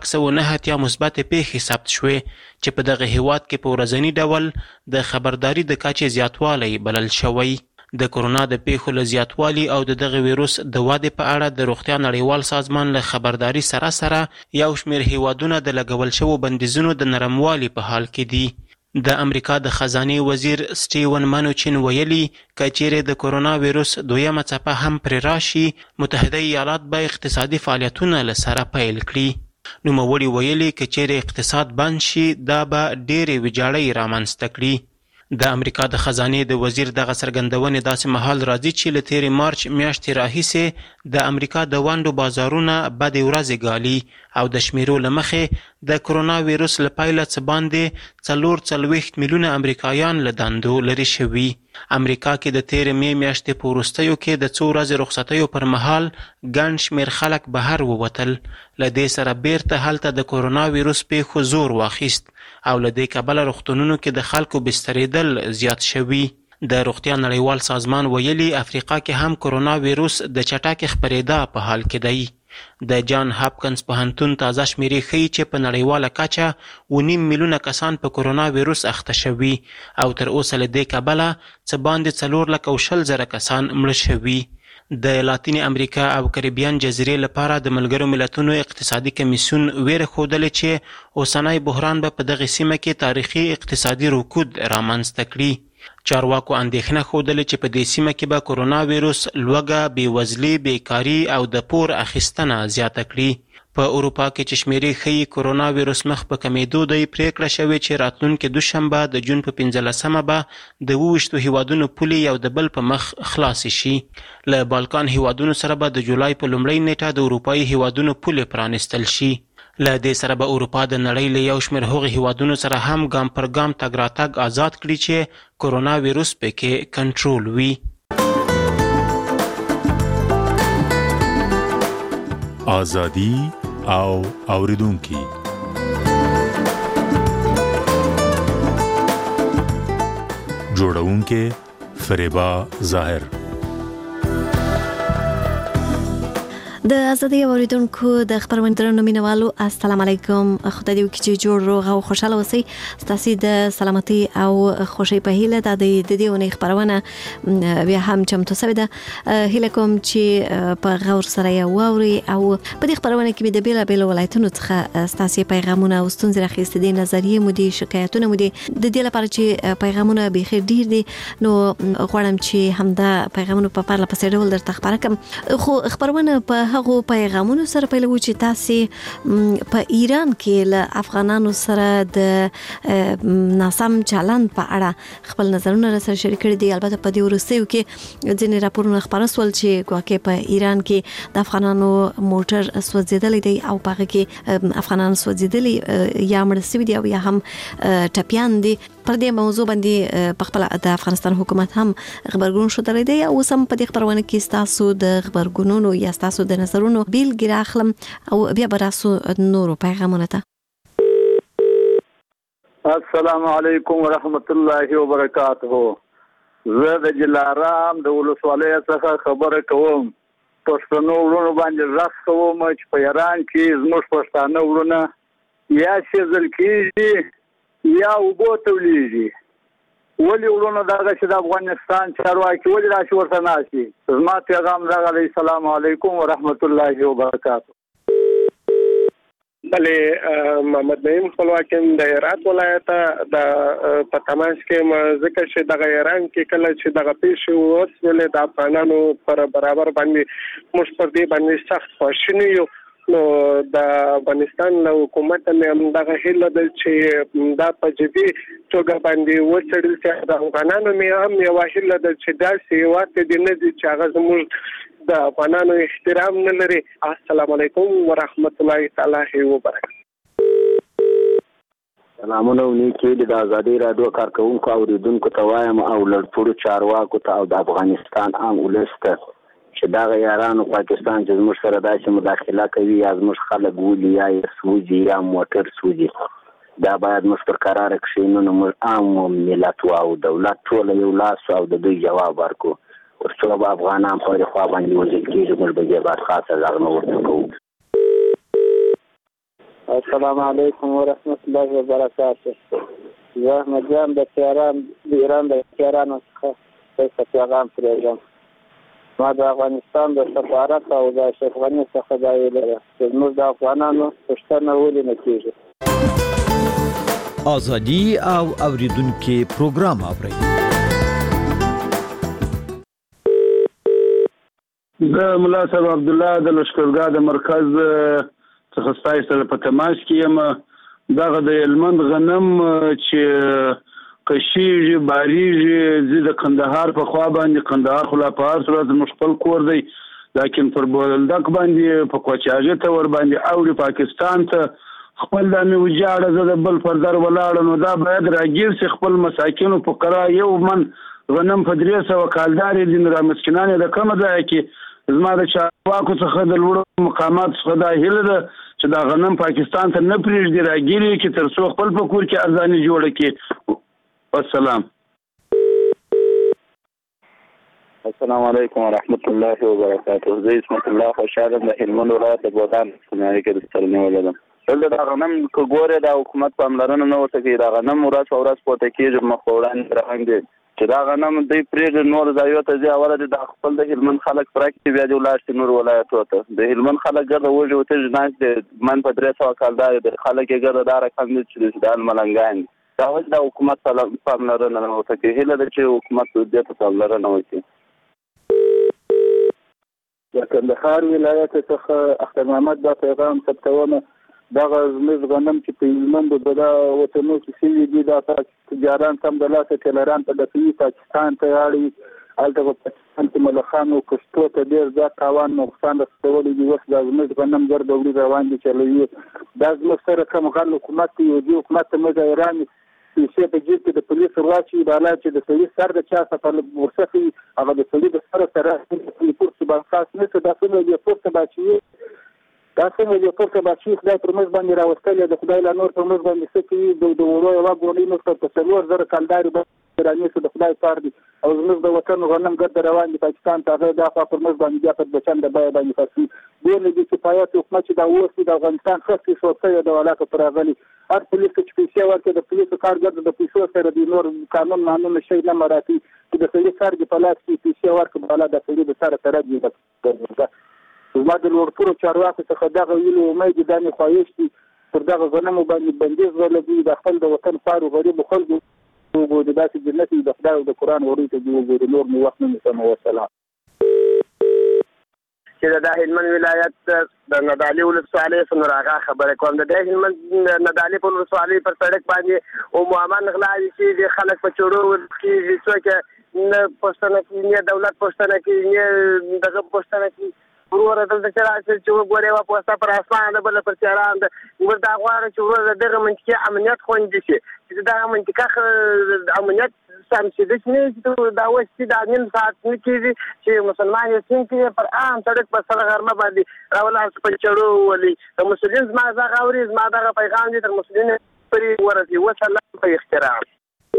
609 مثبت پیښې ثبت شوې چې په دغه هیواد کې په ورځنی ډول د خبرداري د کچې زیاتوالی بلل شوی. د کرونا د پیښو له زیاتوالي او د دغه وایرس د وادي په اړه د روغتیا نړیوال سازمان له خبرداري سره یو شمیر هیوادونه د لګول شوو بندیزونو د نرموالي په حال کې دي. د امریکا د خزانه وزیر سټیون منوچین ویلي کچېره د کرونا وایرس دویمه څپه هم پر راشي متحده ایالات به اقتصادي فعالیتونه لسره پیل کړي. نو موړي ویلي کچېره اقتصاد بند شي دا به ډېرې ویجاړۍ رامنځته کړي. د امریکا د خزانه د وزیر دغه څرګندونې داسې مهال راځي چې له تیر مارچ میاشتې راهیسې د امریکا د وانډو بازارونه بدې ورځې ګالي او د شمیرو له مخې د کرونا وایرس له پیله څه باندې 44 میلیونه امریکایان له دندو لرې شوي. امریکا کې د تیر می میاشتې په وروستیو کې د څو ورځې رخصتیو پر مهال ګڼ شمېر خلک بهر ووتل. له دې سره بیرته هلته د کرونا وایرس پیښو زور واخیست او له دې کبله روغتونونو کې د خلکو بسترېدل زیات شوي. د روغتیا نړیوال سازمان ویلي افریقا کې هم کرونا وایرس د چټکې خپرېدا په حال کې دی. د جان هاپکنز پوهنتون تازه شمیرې ښیي چې په نړیواله کچه 9 میلیونه کسان په کرونا ویروس اخته شوي او تر اوسه له دې کبله څه باندې 4,40,000 کسان مړه شوي. د لاتینې امریکا او کریبیان جزیرې لپاره د ملګرو ملتونو اقتصادي کمیسیون ویره ښودلې چې اوسنی بحران به په دغې سیمه کې تاریخي اقتصادي رکود رامنځته کړي. چارواکو اندېښنه ښودلې چې په دې سیمه کې به کرونا ویروس لوږه، بېوزلي، بیکاري او د پور اخیستنه زیاته کړي. په اروپا کې چې شمیرې ښیي کرونا ویروس مخ په کمیدو دی، پریکړه شوې چې راتلونکې دوشنبه د جون په 15مه به د 22 هیوادونو پولې یو د بل په مخ خلاصې شي. له بالکان هیوادونو سره به د جولای په لومړۍ نیټه د اروپایي هیوادونو پولې پرانیستل شي. له دې سره به اروپا د نړۍ له یو شمېر هغو هیوادونو سره هم ګام پر ګام تګ راتګ آزاد کړي چې کرونا ویروس پکې کنټرول وي. آزادي او اوریدونکي جوړونکي فریبا ظاهر. د ازادي اوریدونکو د خبرونه درنو مینوالو السلام علیکم. خدای دې وکړي چې جوړ روغ او خوشاله اوسئ. ستاسو د سلامتي او خوشي په هیله د دې ونې خبرونه بیا هم چمتو شوې ده. هیله کوم چې په غور سره یې واوري او په دې خبرونه کې د بیلابیل ولایتونو څخه ستاسو پیغامونه او ستونزې راخېستې دي، نظریې مو دي، شکایتونه مو دي. د دې لپاره چې پیغامونه به خیر ډیر دي نو غواړم چې همدا پیغامونه په پرله پسې ډول درته خبره کړم. خو خبرونه په هغه پیغامونو سره پیلو چې تاسو په ایران کې له افغانانو سره د ناسم چلند په اړه خپل نظرونه سره شریک کړي دي. البته په دې ورستیو کې ځینې راپورونه خبره سول چې ګواکې په ایران کې د افغانانو موټر سوځیدلی دی او په هغه کې افغانان سوځیدلی یا مړه شوي دي او یا هم ټپیان دي. پر دې موضوع باندې په خپل د افغانستان حکومت هم خبرګون شوی دی او سم په دې خبرونه کې تاسو د خبرګونونو یا تاسو د نظرونو بیلګې راخلم او بیا به راسو نورو پیغامونه ته. السلام علیکم ورحمت الله وبرکاته. زه د جلارام د ولسوالۍ څخه خبره کوم. پښتنو ورونو باندې راس کوم چې په ایران کې زموږ پښتانه ورونه یا شزل کېږي یا وبو تولیږي. ولی ورونو دغه چې د افغانستان چارواکي ولی راشي ورته ناشي. زما پیغام راغلی. السلام علیکم ورحمت الله وبرکاته. بله محمد نعیم خپلواکم د هرات ولایت د پتماس کې ذکر چې د ایران کې کله چې دغه پیښه وسوله د افغانانو پر برابر باندې موږ پر دې باندې سخت خواشینی یو. نو د افغانستان له حکومت هم دغه هیله ده چې دا په جدي توګه باندې وڅېړل شي. د افغانانو هم یوه هیله ده چې داسې هېواد دې نه دي چې هغه زموږ د افغانانو احترام نه لري. السلام علیکم ورحمت الله تعالی وبرکاته. سلامونه ونیکي د ازادي رادیو کارکونکو اوریدونکو ته وایم او لړپوړو چارواکو ته او د افغانستان عام ولس ته چې دا ایران او پاکستان چې زموږ سره داسې مداخله کوي یا زموږ خلک ولي یا سوزي یا موټر سوزي، دا باید موږ پر قرار کښینو. نو موږ عام ملت او دولت ټول یو لاس او د دوی جواب ورکو. ورڅو به افغانان په خوا باندې وځي کېږي موږ به دې بعد خاصه ځغنه ورته کوو. السلام علیکم ورحمت الله وبرکاته. زه احمد جان د تهران د ایران د تهران څخه پیغام پرېږدم. ما د افغانستان د سفارت او د اشرف غني څخه دا ویل چې زموږ د افغانانو پښتنه ولې نه کېږي. آزادي او اوریدونکو پروګرام اورئ. زه ملا صاحب عبد الله د لشکرګاه د مرکز څخه ستاسو سره په تماس کې یم. دغه د هلمند غنم چې قشیږي باریږي زه د کندهار په خوا باندې کندهار خلا په هر صورت مشغول کور دی، لیکن پر بولندک باندې په کوچاجه ته ور باندې او پاکستان ته خپل د مې وجاړه زه د بل پر در ولاړ. نو دا باید راګیر سي خپل مساکینو په قرا یو من غنم په 300 کالدار دي را مسکینان د کومه ځای کې زما د چارواکو څخه د لوړو مقامات څخه دا هیله ده چې دا غنم پاکستان ته نه پریږدي، راګیر کې تر څو خپل په کور کې ارزاني جوړه کړي. والسلام. السلام علیکم ورحمت الله وبرکاته. زه اسمت الله خوشحالم د هلمند ولایت د بودان سیمې کې د سره نیولم. دلته د غنم کوګوره د حکومت پاملرنه نه وته کې د غنم ورځ په ورځ پورته کېږي مخوړان راغلي چې دا غنم د پرېږ نور ځایو ته ځي اوله د خپل د هلمند خلک پراکټي بیا د ولایت نور ولایت وته د هلمند خلک ګرځي وځي وته ځناس د من په 300 کالدار د خلک ګرځي دار کم دي چې د ملنګان دا وځي د حکومت پاملرنه نه وته کې هله د چې حکومت دې په پاملرنه وکړي. د کندهار ولایت څخه اختر محمد دا پیغام ثبتونه دغه زموږ غنم چې په هلمند د وطنو کې سوي دي دا تجاران سم د لاسه ټیلران په دفعي پاکستان ته اړي هلته په پاکستان کې ملخانو کشتو ته ډېر زیات تاوان نقصان رسولی دي. اوس دا زموږ غنم ګرد وړي روان دي چلوي دا زموږ سره کوم غل حکومت دی او د حکومت ته موږ ایران پیسې په جیب کې د پولیس ورواچي بالا چې د سړي سر د چا څخه ورسخي هغه د سړي د سره د پورس باندې نه څه د څه د پورس باندې دا څنګه د پورته بچی خدای پر موږ باندې راوستل د خدای له نور پر موږ باندې سکی د ورو یو غوړی نو په څلور زره کلداري باندې رانیسو د خدای کار دي او زموږ د وطن غنم ګرد روان دي پاکستان ته دا پر موږ باندې بیا په بچن د بای باندې فاصله دونه دي چې پایات حکومت چې دا اوس د افغانستان خاصي شوته د ولاکه پر غلي هر پولیس چې پیسې ورکړي د پولیسو کار ګرد د پیسو سره د نور قانون قانون شي نه مراتي چې د سړي سر د پلاس کې پیسې ورکړي بالا د سړي د سره سره دي زما د لوړپورو چارواکو څخه دغه ویلو امید د دانې خواهش دي پر دغه غنمو باندې بندیز ولګي د خپل د وطن فارو غریب خلکو د داسې جنت د خدای او د قرآن ورې ته دی وګوري نور مو وخت نه سم وسلام. چې د هلمند ولایت د ندالي ولسوالۍ څخه راغله خبره کوم د هلمند ندالي په ولسوالۍ پر سړک باندې او معامل غلاوي چې د خلک په چورو کې څوک نه پښتنه کې نه دولت پښتنه کې نه دغه پښتنه کې ورور دلته چې راځي چې وګوري وا پوسټه پر اسمان بل پر چران ورته غواړي چې ورور دغه منطقه امنیت خوندي شي چې دا منطقه امنیت سم شي د چې دا وستي د نیم ساعت کې چې مسلمان یې څنګه پر عام سړک په سره غرمه باندې راولار په چړو ولي د مسلمان ما دا غوري ما دا پیغام دي تر مسلمان پرې ورسي وسلام په احترام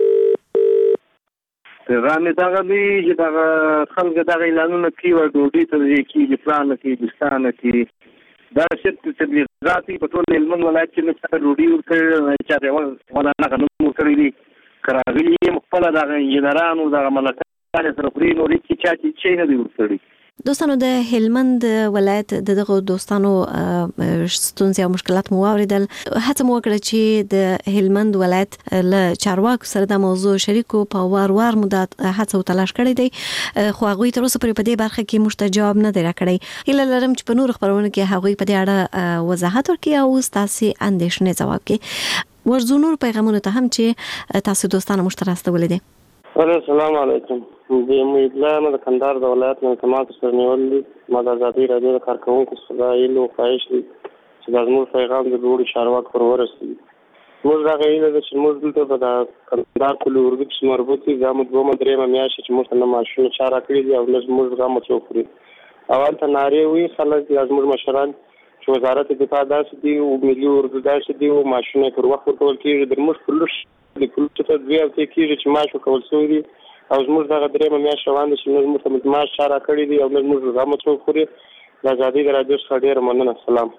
غانې دغه دی چې دغه خلک دغه اعلانونه کوي او ډوډۍ ته کېږي پلان کې دستانه کې دا چې تبلیغات په ټول هلمند ولایت کې نه ډوډۍ ورکړي چې ولا نه غنم ورکړي دي کراغلي خپل دغه انجنیرانو دغه ملکانو سره پرې نو لري چې نه دی ورکړي. دوستانو د هلمند ولایت دغه دوستانو ستونزې او مشکلات مو اوریدل هڅه مو وکړه چې د هلمند ولایت له چارواکو سره د موضوع شریکو په وار مدت هڅه او تلاش کړی دی خو هغه تر اوسه پرې په دې برخه کې مستجاب نه دی راکړی. هیله لرم چې په نور خبرونه کې هغه په دې اړه وضاحت ورکړي او تاسو اندېښنې ځواب کړي. ورځو نور پیغامونه ته هم چې تاسو دوستانو مشترک ولې السلام علیکم. د امیدلام د کندهار د ولایت نه تمام سره نیولې ما د ازادي رادیو د کارکونکو سره ایلو خواهش دي چې د موږ پیغام د ډوړي چارواکو پر ورسېږي. موږ دا غوښتل چې موږ دلته د کندهار کلي ورګ چې مربوط دي زموږ دوه درېمه میاشت چې موږ نه ماشوم چاره کړی دي او موږ غو مچو کړی اول ته ناری وی خلک زموږ مشران چې وزارت دفاع داسې دی او ملي اردو داسې دی او ماشوم پر وخت ورکول کېږي د موږ کلوش د کلوش ته دوی او ته کېږي چې ماشو کول سوی او زموږ دغه درېمه میاشت روان دي چې موږ ته ماش چاره کړی دي او موږ غو مچو کړی د ازادي رادیو څخه ډېر مننه. سلام.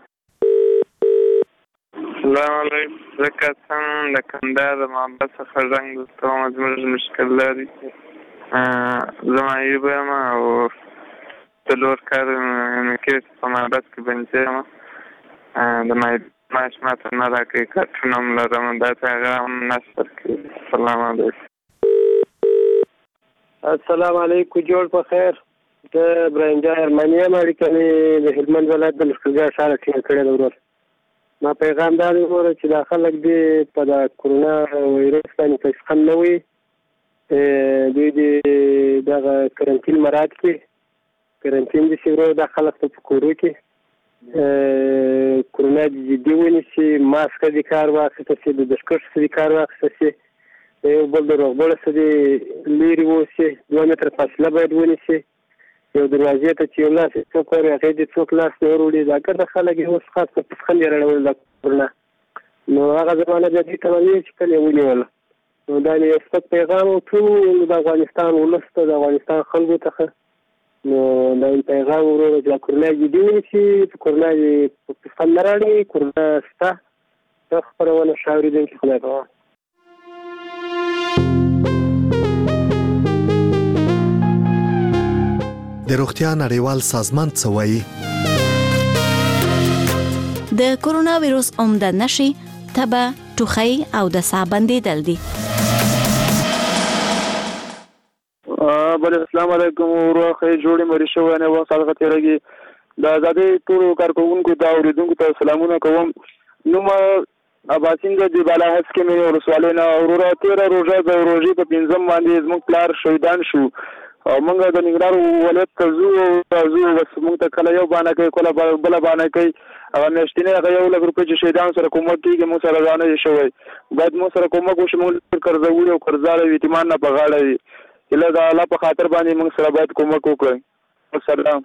السلام علیکم. زکه څنګه د کندهار د محبت څخه رنګ دوستو زموږ مشکل لري زما یې ما او تلور کار کې په محبت کې بنځه د ماش ماته نه راکې کټنم لرم دا پیغام نشته. السلام علیکم. السلام علیکم. جوړ په خیر. د ابراهیم جان ارمانی امریکایي د هلمند ولایت د لښکرګاه ښار کې کړه ورور ما پیغام دا دی چې د خلک دی په د کورونا وایرس باندې تشخیص نه وي دوی د دغه کرنټین مراد کې کرنټین د شیرو د خلک په کورو کې کورونا جدي ونیسي ماسک د کار واخیسته شي د دشکش د کار واخیسته شي یو بل د روغبړ سره لري وسی 2 متره فاصله باید ونیسي یو دروازې ته چې الله څوک ورغی هغه د څوک لاس نه وروړي دا کړه خلک اوس خاص په خلک راړول دا کورونه نو هغه زمانه د دې تمامي چې کله ونیول دا یو ست پیغام ټول د افغانستان ولس ته د افغانستان خلکو ته نو دا پیغام ورو د کورنا جدي چې کورنا په فنراړي کورنا ستا خبرونه شاوریدل چې خدای په د روغتیا نړیوال سازمان څه وایي؟ د کورونا وایروس عمده نشي تبه، ټوخی او د ساه بندیدل دي. بل السلام علیکم ورخه جوړې مری شو نه و سره تیرګي د آزادۍ ټول کارکونکو ته اوریدونکو ته سلامونه کوم. نو ما اباسینګ د بالاحص کې مې ورسواله نه اورورا 13 روزه د روزي په پنځم باندې زموږ پلار شهیدان شو او موږ د نګران ولایت ته زو بس موږ ته کله یو باندې کوي کله بل باندې کوي او نشټینه هغه یو لږ روپې چې شهیدان سره کومک کیږي موږ سره ځانه شوی باید موږ سره کومک وشي موږ قرضوي او قرضاله یتیمان نه بغاړه وي اله دا الله په خاطر باندې موږ سره باید کومک وکړو. سلام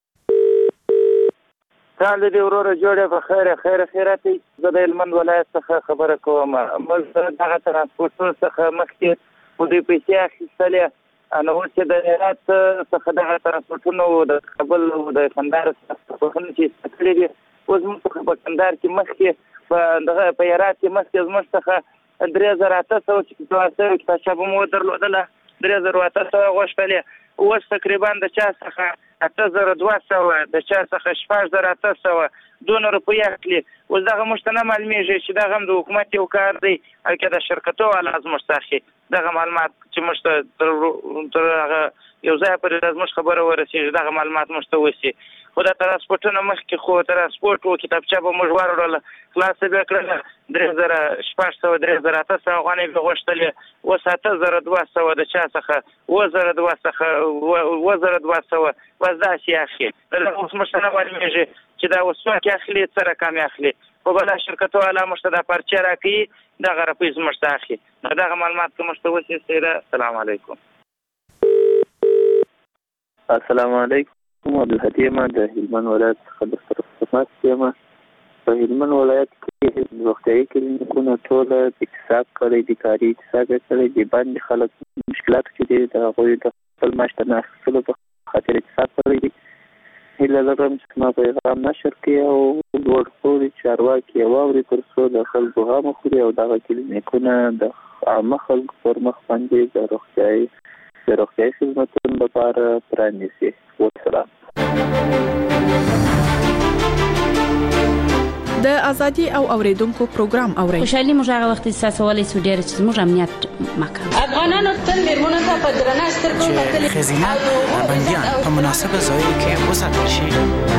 ځان دې ورور جوړه په خیراتي زه د هلمند ولایت څخه خبره کوم. موږ دغه ترانسپورټ څخه مخکې په دې پیسې اخیستلې انا چې د هرات څخه دغه ترانسپورټونو د کابل او د کندهار څخه په چې ستړي دي اوس موږ په کندهار کې مخکې په دغه په هرات کې مخکې زموږ څخه 3800 چې تاسو کې تاسو مو درلودله 3800 غوښتلې اوس تقریبا د چا څخه 8200 د چا څخه 4800 2 روپۍ اخلي. اوس دغه مشتنه معلومیږي چې دغه د حکومت یو کار دی چې د شرکتو لازم مستخي دغه معلومات چې مشته تر هغه یو ځای پر لازم خبره ورسېږي دغه معلومات مشته وسی خو د ترانسپورټونو مخکې خو ترانسپورټ او کتابچه به موږ ورول خلاص به کړل 3600 افغانۍ به غوښتلې و 7200 د چا څخه 2200 بس دا شي اخی دا اوس مشتنه معلومیږي چې دا وسو کې اخلي سره کم اخلي په بل شرکتو علا مشته د پرچه راکې دا غرفیز مشته اخلي دا معلومات کوم مشته وسی سره. السلام علیکم. السلام علیکم عبدالحکیم د هلمند ولایت څخه خدمت کوم. په هلمند ولایت کې روغتیايي کلینیکونه ټول اکتساب کړي دي کاري اکتساب کړي دي باندې خلک مشکلات چې دي د هغوی د خپل مشته اخیستلو په خاطر اکتساب کړي دي. هیله لرم چې ما پیغام نشر کړي او لوړ پوړي چارواکي واوري تر څو د خلکو هم خوري او دغه کلینیکونه د عامه خلکو پر مخ باندې د روغتیايي خدماتو لپاره پرانیسي. والسلام. د ازادي او اوریدونکو پروګرام اوري خوشالي موږ هغه وخت احساسولې سو ډیر چې موږ امنیت مکان افغانانو تل میرمنو ته په درنه سترګو کتل خزینه بنديان په مناسبه ځای کې وساتل شي.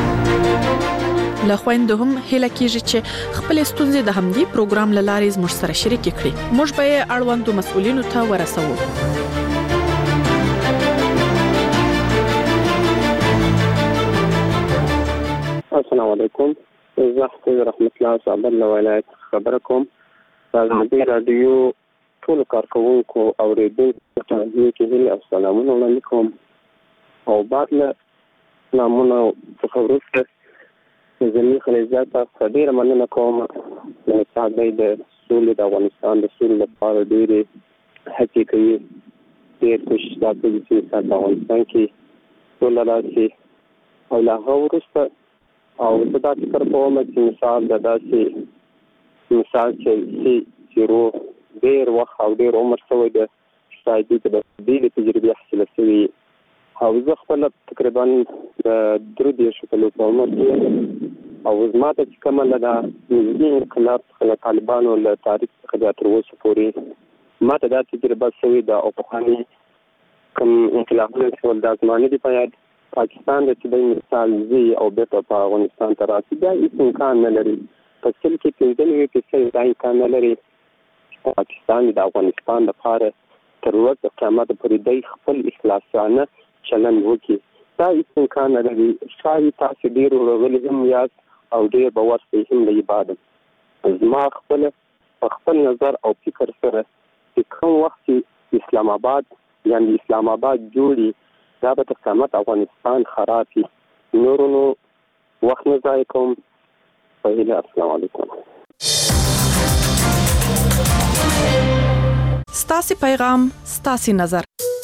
لخويند هم هله کیږي چې خپل ستونزې د همدې پروګرام لارې زموږ سره شریک کړي موږ به اړوندو مسؤلینو ته ورسوو. السلام علیکم. زه حافظ رحمت الله صاحب له ولایت خبره کوم. د رادیو ټول کارکونکو اوریدونکو ته هیله او سلامونه وړاندې کوم او بعد له سلامونه څخه وروسته زمي خلیزات ته ډیره مننه کوم چې تاسو د سولې د افغانستان د سولې لپاره ډیره هڅې کوي ډیر کوشش کوي چې تاسو افغانستان کې سوله راشي او له هغه وروسته او دا فکر کوم چې مثال د داسې مثال چې روح ډېر وخت او ډېر عمر شوی د شاید د دې تجربې حاصله شوي او زه خپل تقریبا د 3 کلو په عمر کې او زما ته چې کومه ده د انقلاب څخه طالبانو له تاریخ څخه تر اوسه پورې ما ته دا تجربه شوې ده او په خاني کوم انقلابونه چې د ازمانه دي په یاد پاکستان د چې د مثال زی او بیرته په افغانستان ته راسي دا هیڅ امکان نه لري په سل کې 15 دا امکان نه لري پاکستان د افغانستان لپاره تر ورځې قیامت پورې د خپل اخلاصانه چلند وکړي دا هیڅ امکان نه لري. شاید تاسو ډیر ورغلي هم یاد او ډیر باور کوي هم د عبادت زما خپل نظر او فکر سره چې کوم وخت اسلام آباد یعنی اسلام آباد جوړي دا به تر قیامت افغانستان خراب شي. نورونو وخت نه ضایع کوم. په هیله السلام علیکم. ستاسو پیغام ستاسو نظر.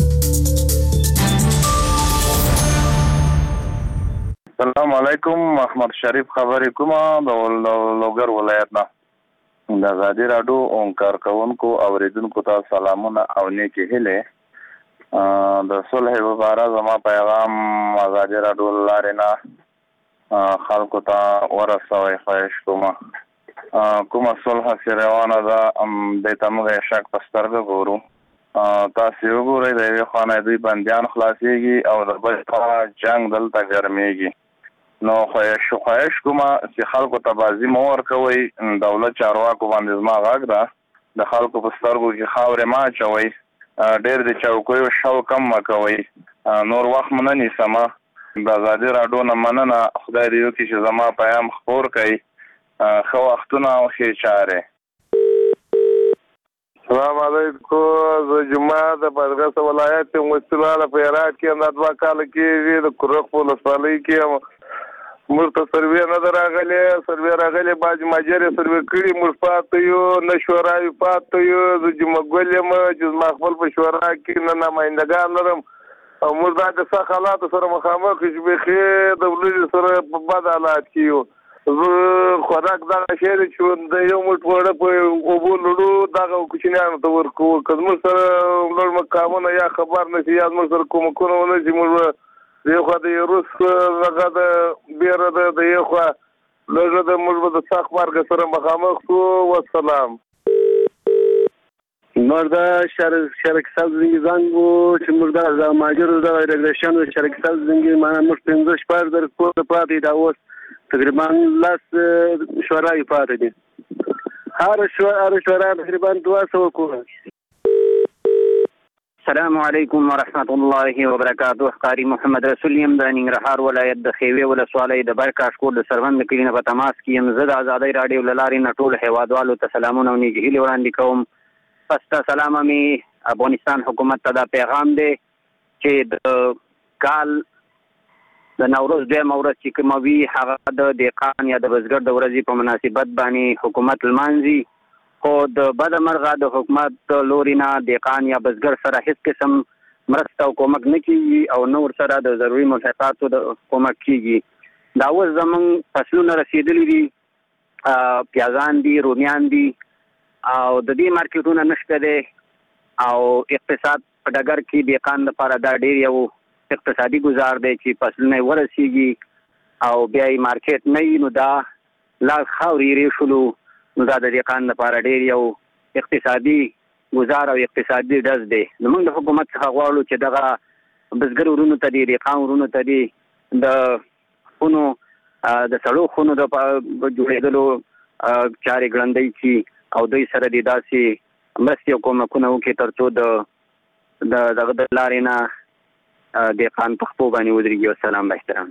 السلام علیکم، احمد شریف خبرې کوم د لوګر ولایت نه. د آزادي راډیو او کارکونکو اوریدونکو ته سلامونه او نیکی هیله. د صلح لپاره زما پیغام آزادي راډیو لارې نه خلکو ته ورسوي خواهش کوم. کومه صلح چې روانه ده دې ته موږ شک په سترګه ګورو. تاسو وګورئ د یوې خوا نه دوی بندیان خلاصېږي او د بل خوا جنګ دلته ګرمېږي. نو خواهش کوم چې خلکو ته بازي مه ورکوئ. دولت چارواکو باندې زما غږ ده د خلکو په سترګو کې خاورې مه اچوئ. ډېر د چوکیو شوق کم مه کوئ. نور وخت مو نه نیسمه. د آزادي راډیو نه مننه. خدای دې وکړي چې زما پیام خپور کړئ. ښه وختونه او ښې چارې. السلام علیکم. زه جمعه د بادغیس ولایت مسؤلاله په هرات کې هم 2 کال کېږي د کورخ په ولسوالۍ کې موږ ته سروې نه ده راغلې. سروې راغلې باج ماجرې سروې کړي موږ پاتې یو نه شورای پاتې یو. زه جمعه ګل یم چې زما خپل په شورا کې نه نمایندګان لرم او موږ دا د څه حالاتو سره مخامخ چې بیخي د ولې سره په بد حالات کې یو. زه خوراک دغه شی دی چې د یو موټ وړه په اوبو لړو دغه کوچنیانو ته ورکوو. که زموږ سره لوړ مقامونه یا خبر نه شي یا زموږ سره کومکونه ونه شي موږ د یو خوا د روس هغه د بیره ده د یو خوا لږه د موږ به د سخت مرګ سره مخامخ شو. والسلام. موږ د شرکساز زنګي زنګ وو چې موږ د ماجرو د ریګریشن شرکساز زنګي معنا موږ 15 شپږ در کوټه پاتې دا اوس تقریبا لاس شورای پاتې دي. هر شورای تقریبا 200 کوه. السلام علیکم ورحمت الله وبرکاته. قاری محمد رسول یم د ننګرهار ولایت د خیوې ولسوالۍ د برکاش کوټ د سروند کلي نه په تماس کې یم. زه د آزادۍ راډیو له لارې نه ټول هیوادوالو ته سلامونه او نیکې هیلې وړاندې کوم. پس ته سلام مې افغانستان حکومت ته دا پیغام دی چې د کال د نوروز دویمه ورځ چې کومه وي هغه د دهقان یا د بزګر د ورځې په مناسبت باندې حکومت لمانځي. خو د بده مرغه د حکومت لوري نه دهقان یا بزګر سره هیڅ قسم مرسته او کومک نه کیږي او نه ورسره د ضروري ملحقاتو د کومک کیږي. دا اوس زموږ فصلونه رسېدلي دي، پیازان دي، رومیان دي او د دې مارکیټونه نشته دی او اقتصاد په ډګر کې دهقان لپاره دا ډېر یو اقتصادي گزار دی چې فصلونه ورسیږي او بیا یې مارکیټ نه وي نو دا لا خاورې ریښلو نو دا د دهقان لپاره ډېر یو اقتصادي گزار او اقتصادي ډز دی. نو موږ د حکومت څخه غواړو چې دغه بزګر ورونو ته دي، دهقان ورونو ته دي د خونو د سړو خونو د جوړېدلو چارې ګړندۍ کړي او دوی سره دې داسې مرستې او کومکونه وکړي تر څو د دغه د لارې نه دهقان په خپو باندې ودرېږي. والسلام باحترام.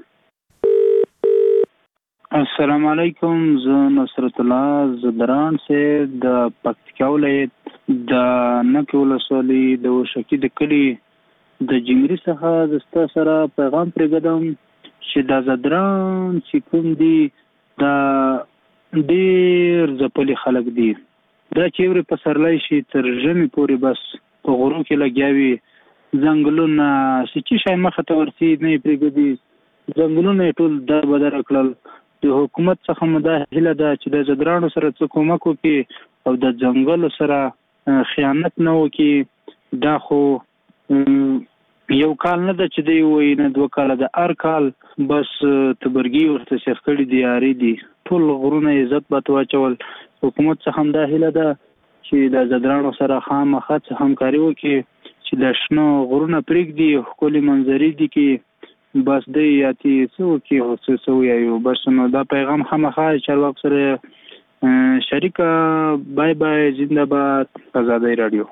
السلام علیکم. زه نصرت الله زدران سے د پکتیکا ولایت د نکې ولسوالۍ د وشکی د کلي د جنګري څخه د ستا سره پیغام پرېږدم چې د زدران چې کوم دي دا ډېر ځپلي خلک دي. دا چې ورې پسرلی شي تر ژمي پورې بس په غرو کې لګیا وي. ځنګلونه چې شی مخه ته ورسي نه یې پرېږدي. ځنګلونه یې ټول دربدره کړل. د حکومت څخه مو دا هیله ده چې د زدرانو سره څه کومک وکړي او د ځنګلو سره خیانت نه وکړي. دا خو یو کال نه ده چې دی وایي نه 2 کاله ده. هر کال بس تبرګي ورته سیخ کړي دي، یاري دي. ټول غرونه عزت بات واچول. حکومت څخه هم دا هیله ده چې د زدرانو سره خامخا څه همکاري وکړي چې د شنو غرونه پرېږدي، ښکلي منظرې دي کې بس دی یاتي څه وکړي او څه ووایو. بس نو دا پیغام خامخا چارواکو سره شریکه. بای بای. زنده باد آزادۍ راډیو.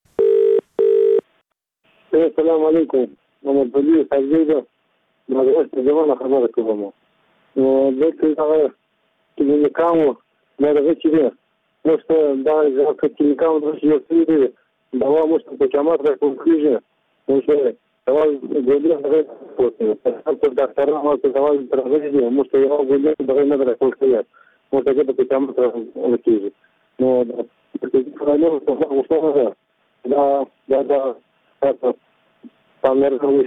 السلام علیکم. محمد بدی سرجی ده مدرسه جوانه خبره کوم. نو دلته هغه کلینیکامو دغه چې ده مست دا کلینیکامو د یو څه دی دوا مست په کمات راکوم کیږي. نو څه دوا ګولې هغه پوهه په ډاکټر هغه دوا درغلي مست یو ګولې دغه نه راکوم کیږي. نو څنګه په کمات راکوم کیږي. نو د دې په اړه څه وشته دا پامیر کوي.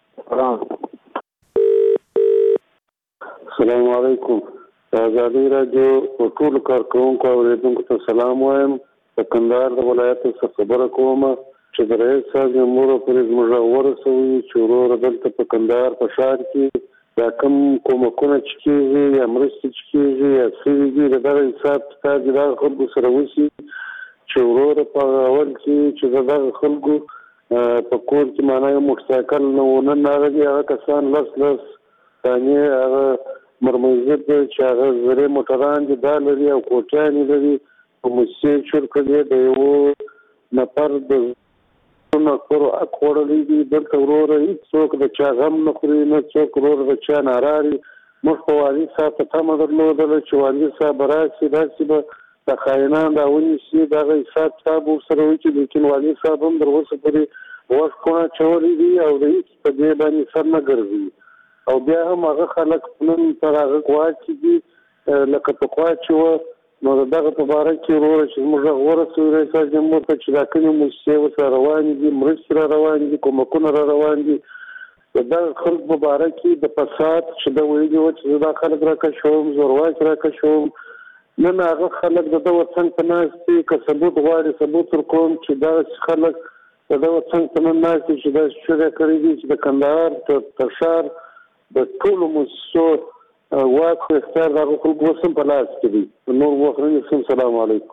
السلام علیکم. ازادي رادیو او ټول کارکونکو او اوریدونکو ته سلام وایم. د کندهار د ولایت څخه خبره کوم چې د رئیس صاحب جمهور پر زموږ ورسوي چې ورور دلته په کندهار په ښار کې دا کوم کومکونه چې کېږي یا مرستې چې کېږي یا څه دي د دغه حساب کتاب د دغه خلکو سره وشي چې ورور په اول کې چې د دغه خلکو په کور کې معنا یو موټرسایکل نه ونه راغلي هغه کسان لس ثانیې هغه مرمزد چې هغه زړې موټران دي دا لري او کوټیانې لري په موسسې چور کړي د یو نفر د نکورو اکوړلې دي دلته وروره هیڅوک د چا غم نه خوري نه څوک وروره د چا ناراري موږ په والي صاحب ته تمه درلودله چې والي صاحب راشي داسې به د خاینان دا ونیسي دغه حساب کتاب ورسره وکړي لیکن والي صاحب هم تر اوسه پورې وختونه اچولي دي او د هېڅ په دې باندې سر نه ګرځي او بیا هم هغه خلک نن تر هغه قوات چې دي لکه پخوا چې وه نو د دغه په باره کې وروره چې زموږ غږ ورسوي رئیس جمهور ته چې دا کومې موسسې ورسره روانې دي مرستې را روانې دي کومکونه را روان دي د دغه خلکو په باره کې د فساد چې ده ویلي وه چې زه دا خلک راکشوم زورواکي راکشوم نن هغه خلک د ده وطن په ناست دي که ثبوت غواړي ثبوت ورکوم چې دغسې خلک د ده وطن په نن ناست دي چې داسې شوګه کړي دي چې د کندهار تر ښار د ټولو موسسو واک خو اختیار د هغو خلکو اوس هم په لاس کې دي نور وخت نه نیسم. سلام علیکم.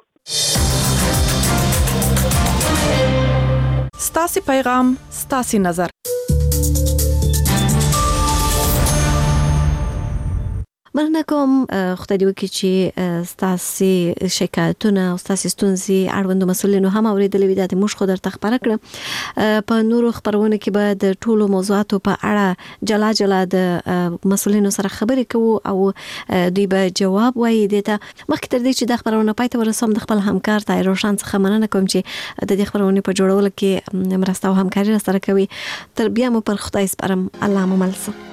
ستاسې پیغام ستاسې نظر. مننه کوم خدای دې وکړي چې ستاسې شکایتونه او ستاسې ستونزې اړوندو مسؤلینو هم اورېدلې وي دا د موږ خو درته خپاره کړه. په نورو خپرونو کې به د ټولو موضوعاتو په اړه جلا جلا د مسؤلینو سره خبرې کوو او دوی به جواب وایي دې ته. مخکې تر دې چې دا خپرونه پای ته ورسوم د خپل همکار طاهر روشن څخه مننه کوم چې د دې خپرونې په جوړولو کې مرسته او همکاري راسره کوي. تر بیا مو پر خدای سپارم. الله مو مل شه.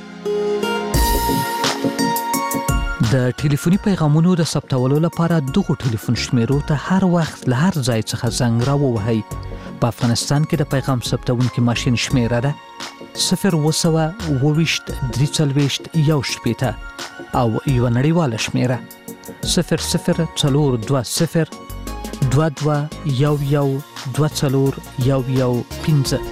د ټلیفوني پیغامونو د ثبتولو لپاره دغه ټلیفون شمیرو ته هر وخت له هر ځای څخه زنګ راووهئ. په افغانستان کې د پیغام ثبتونکي ماشین شمیره ده 020 23 1 او یو نړیواله شمیره 0042 22 11 24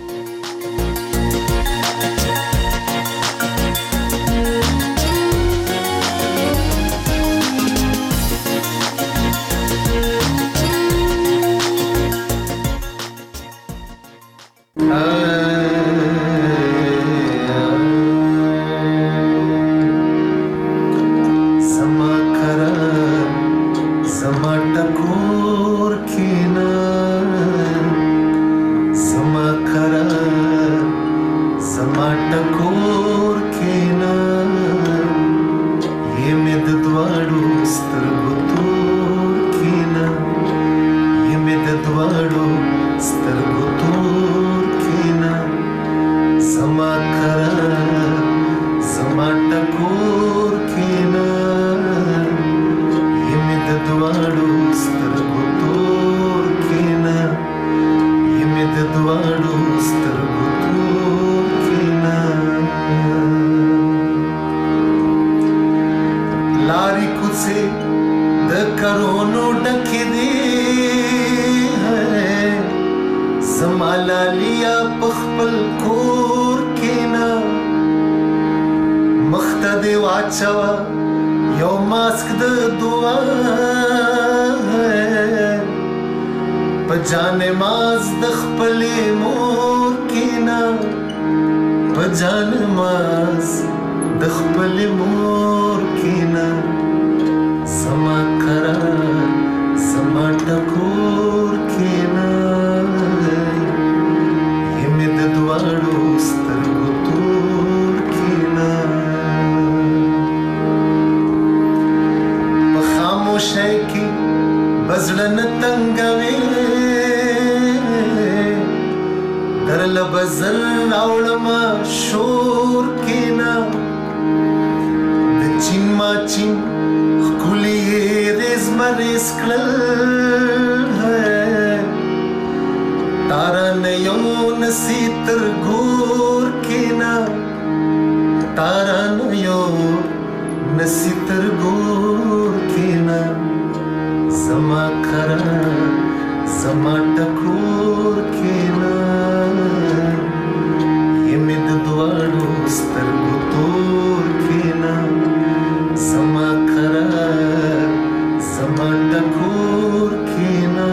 तारा नयो नसी तरगोर केना तारा नयो नसी तरगोर केना zama khara zama takur kena yemid dwadu stargu tur kena zama khara zama takur kena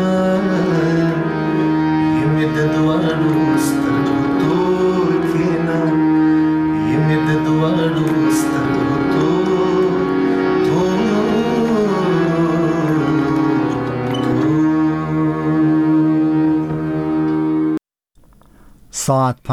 yemid dwadu stargu tur kena yemid dwadu stargu ساعت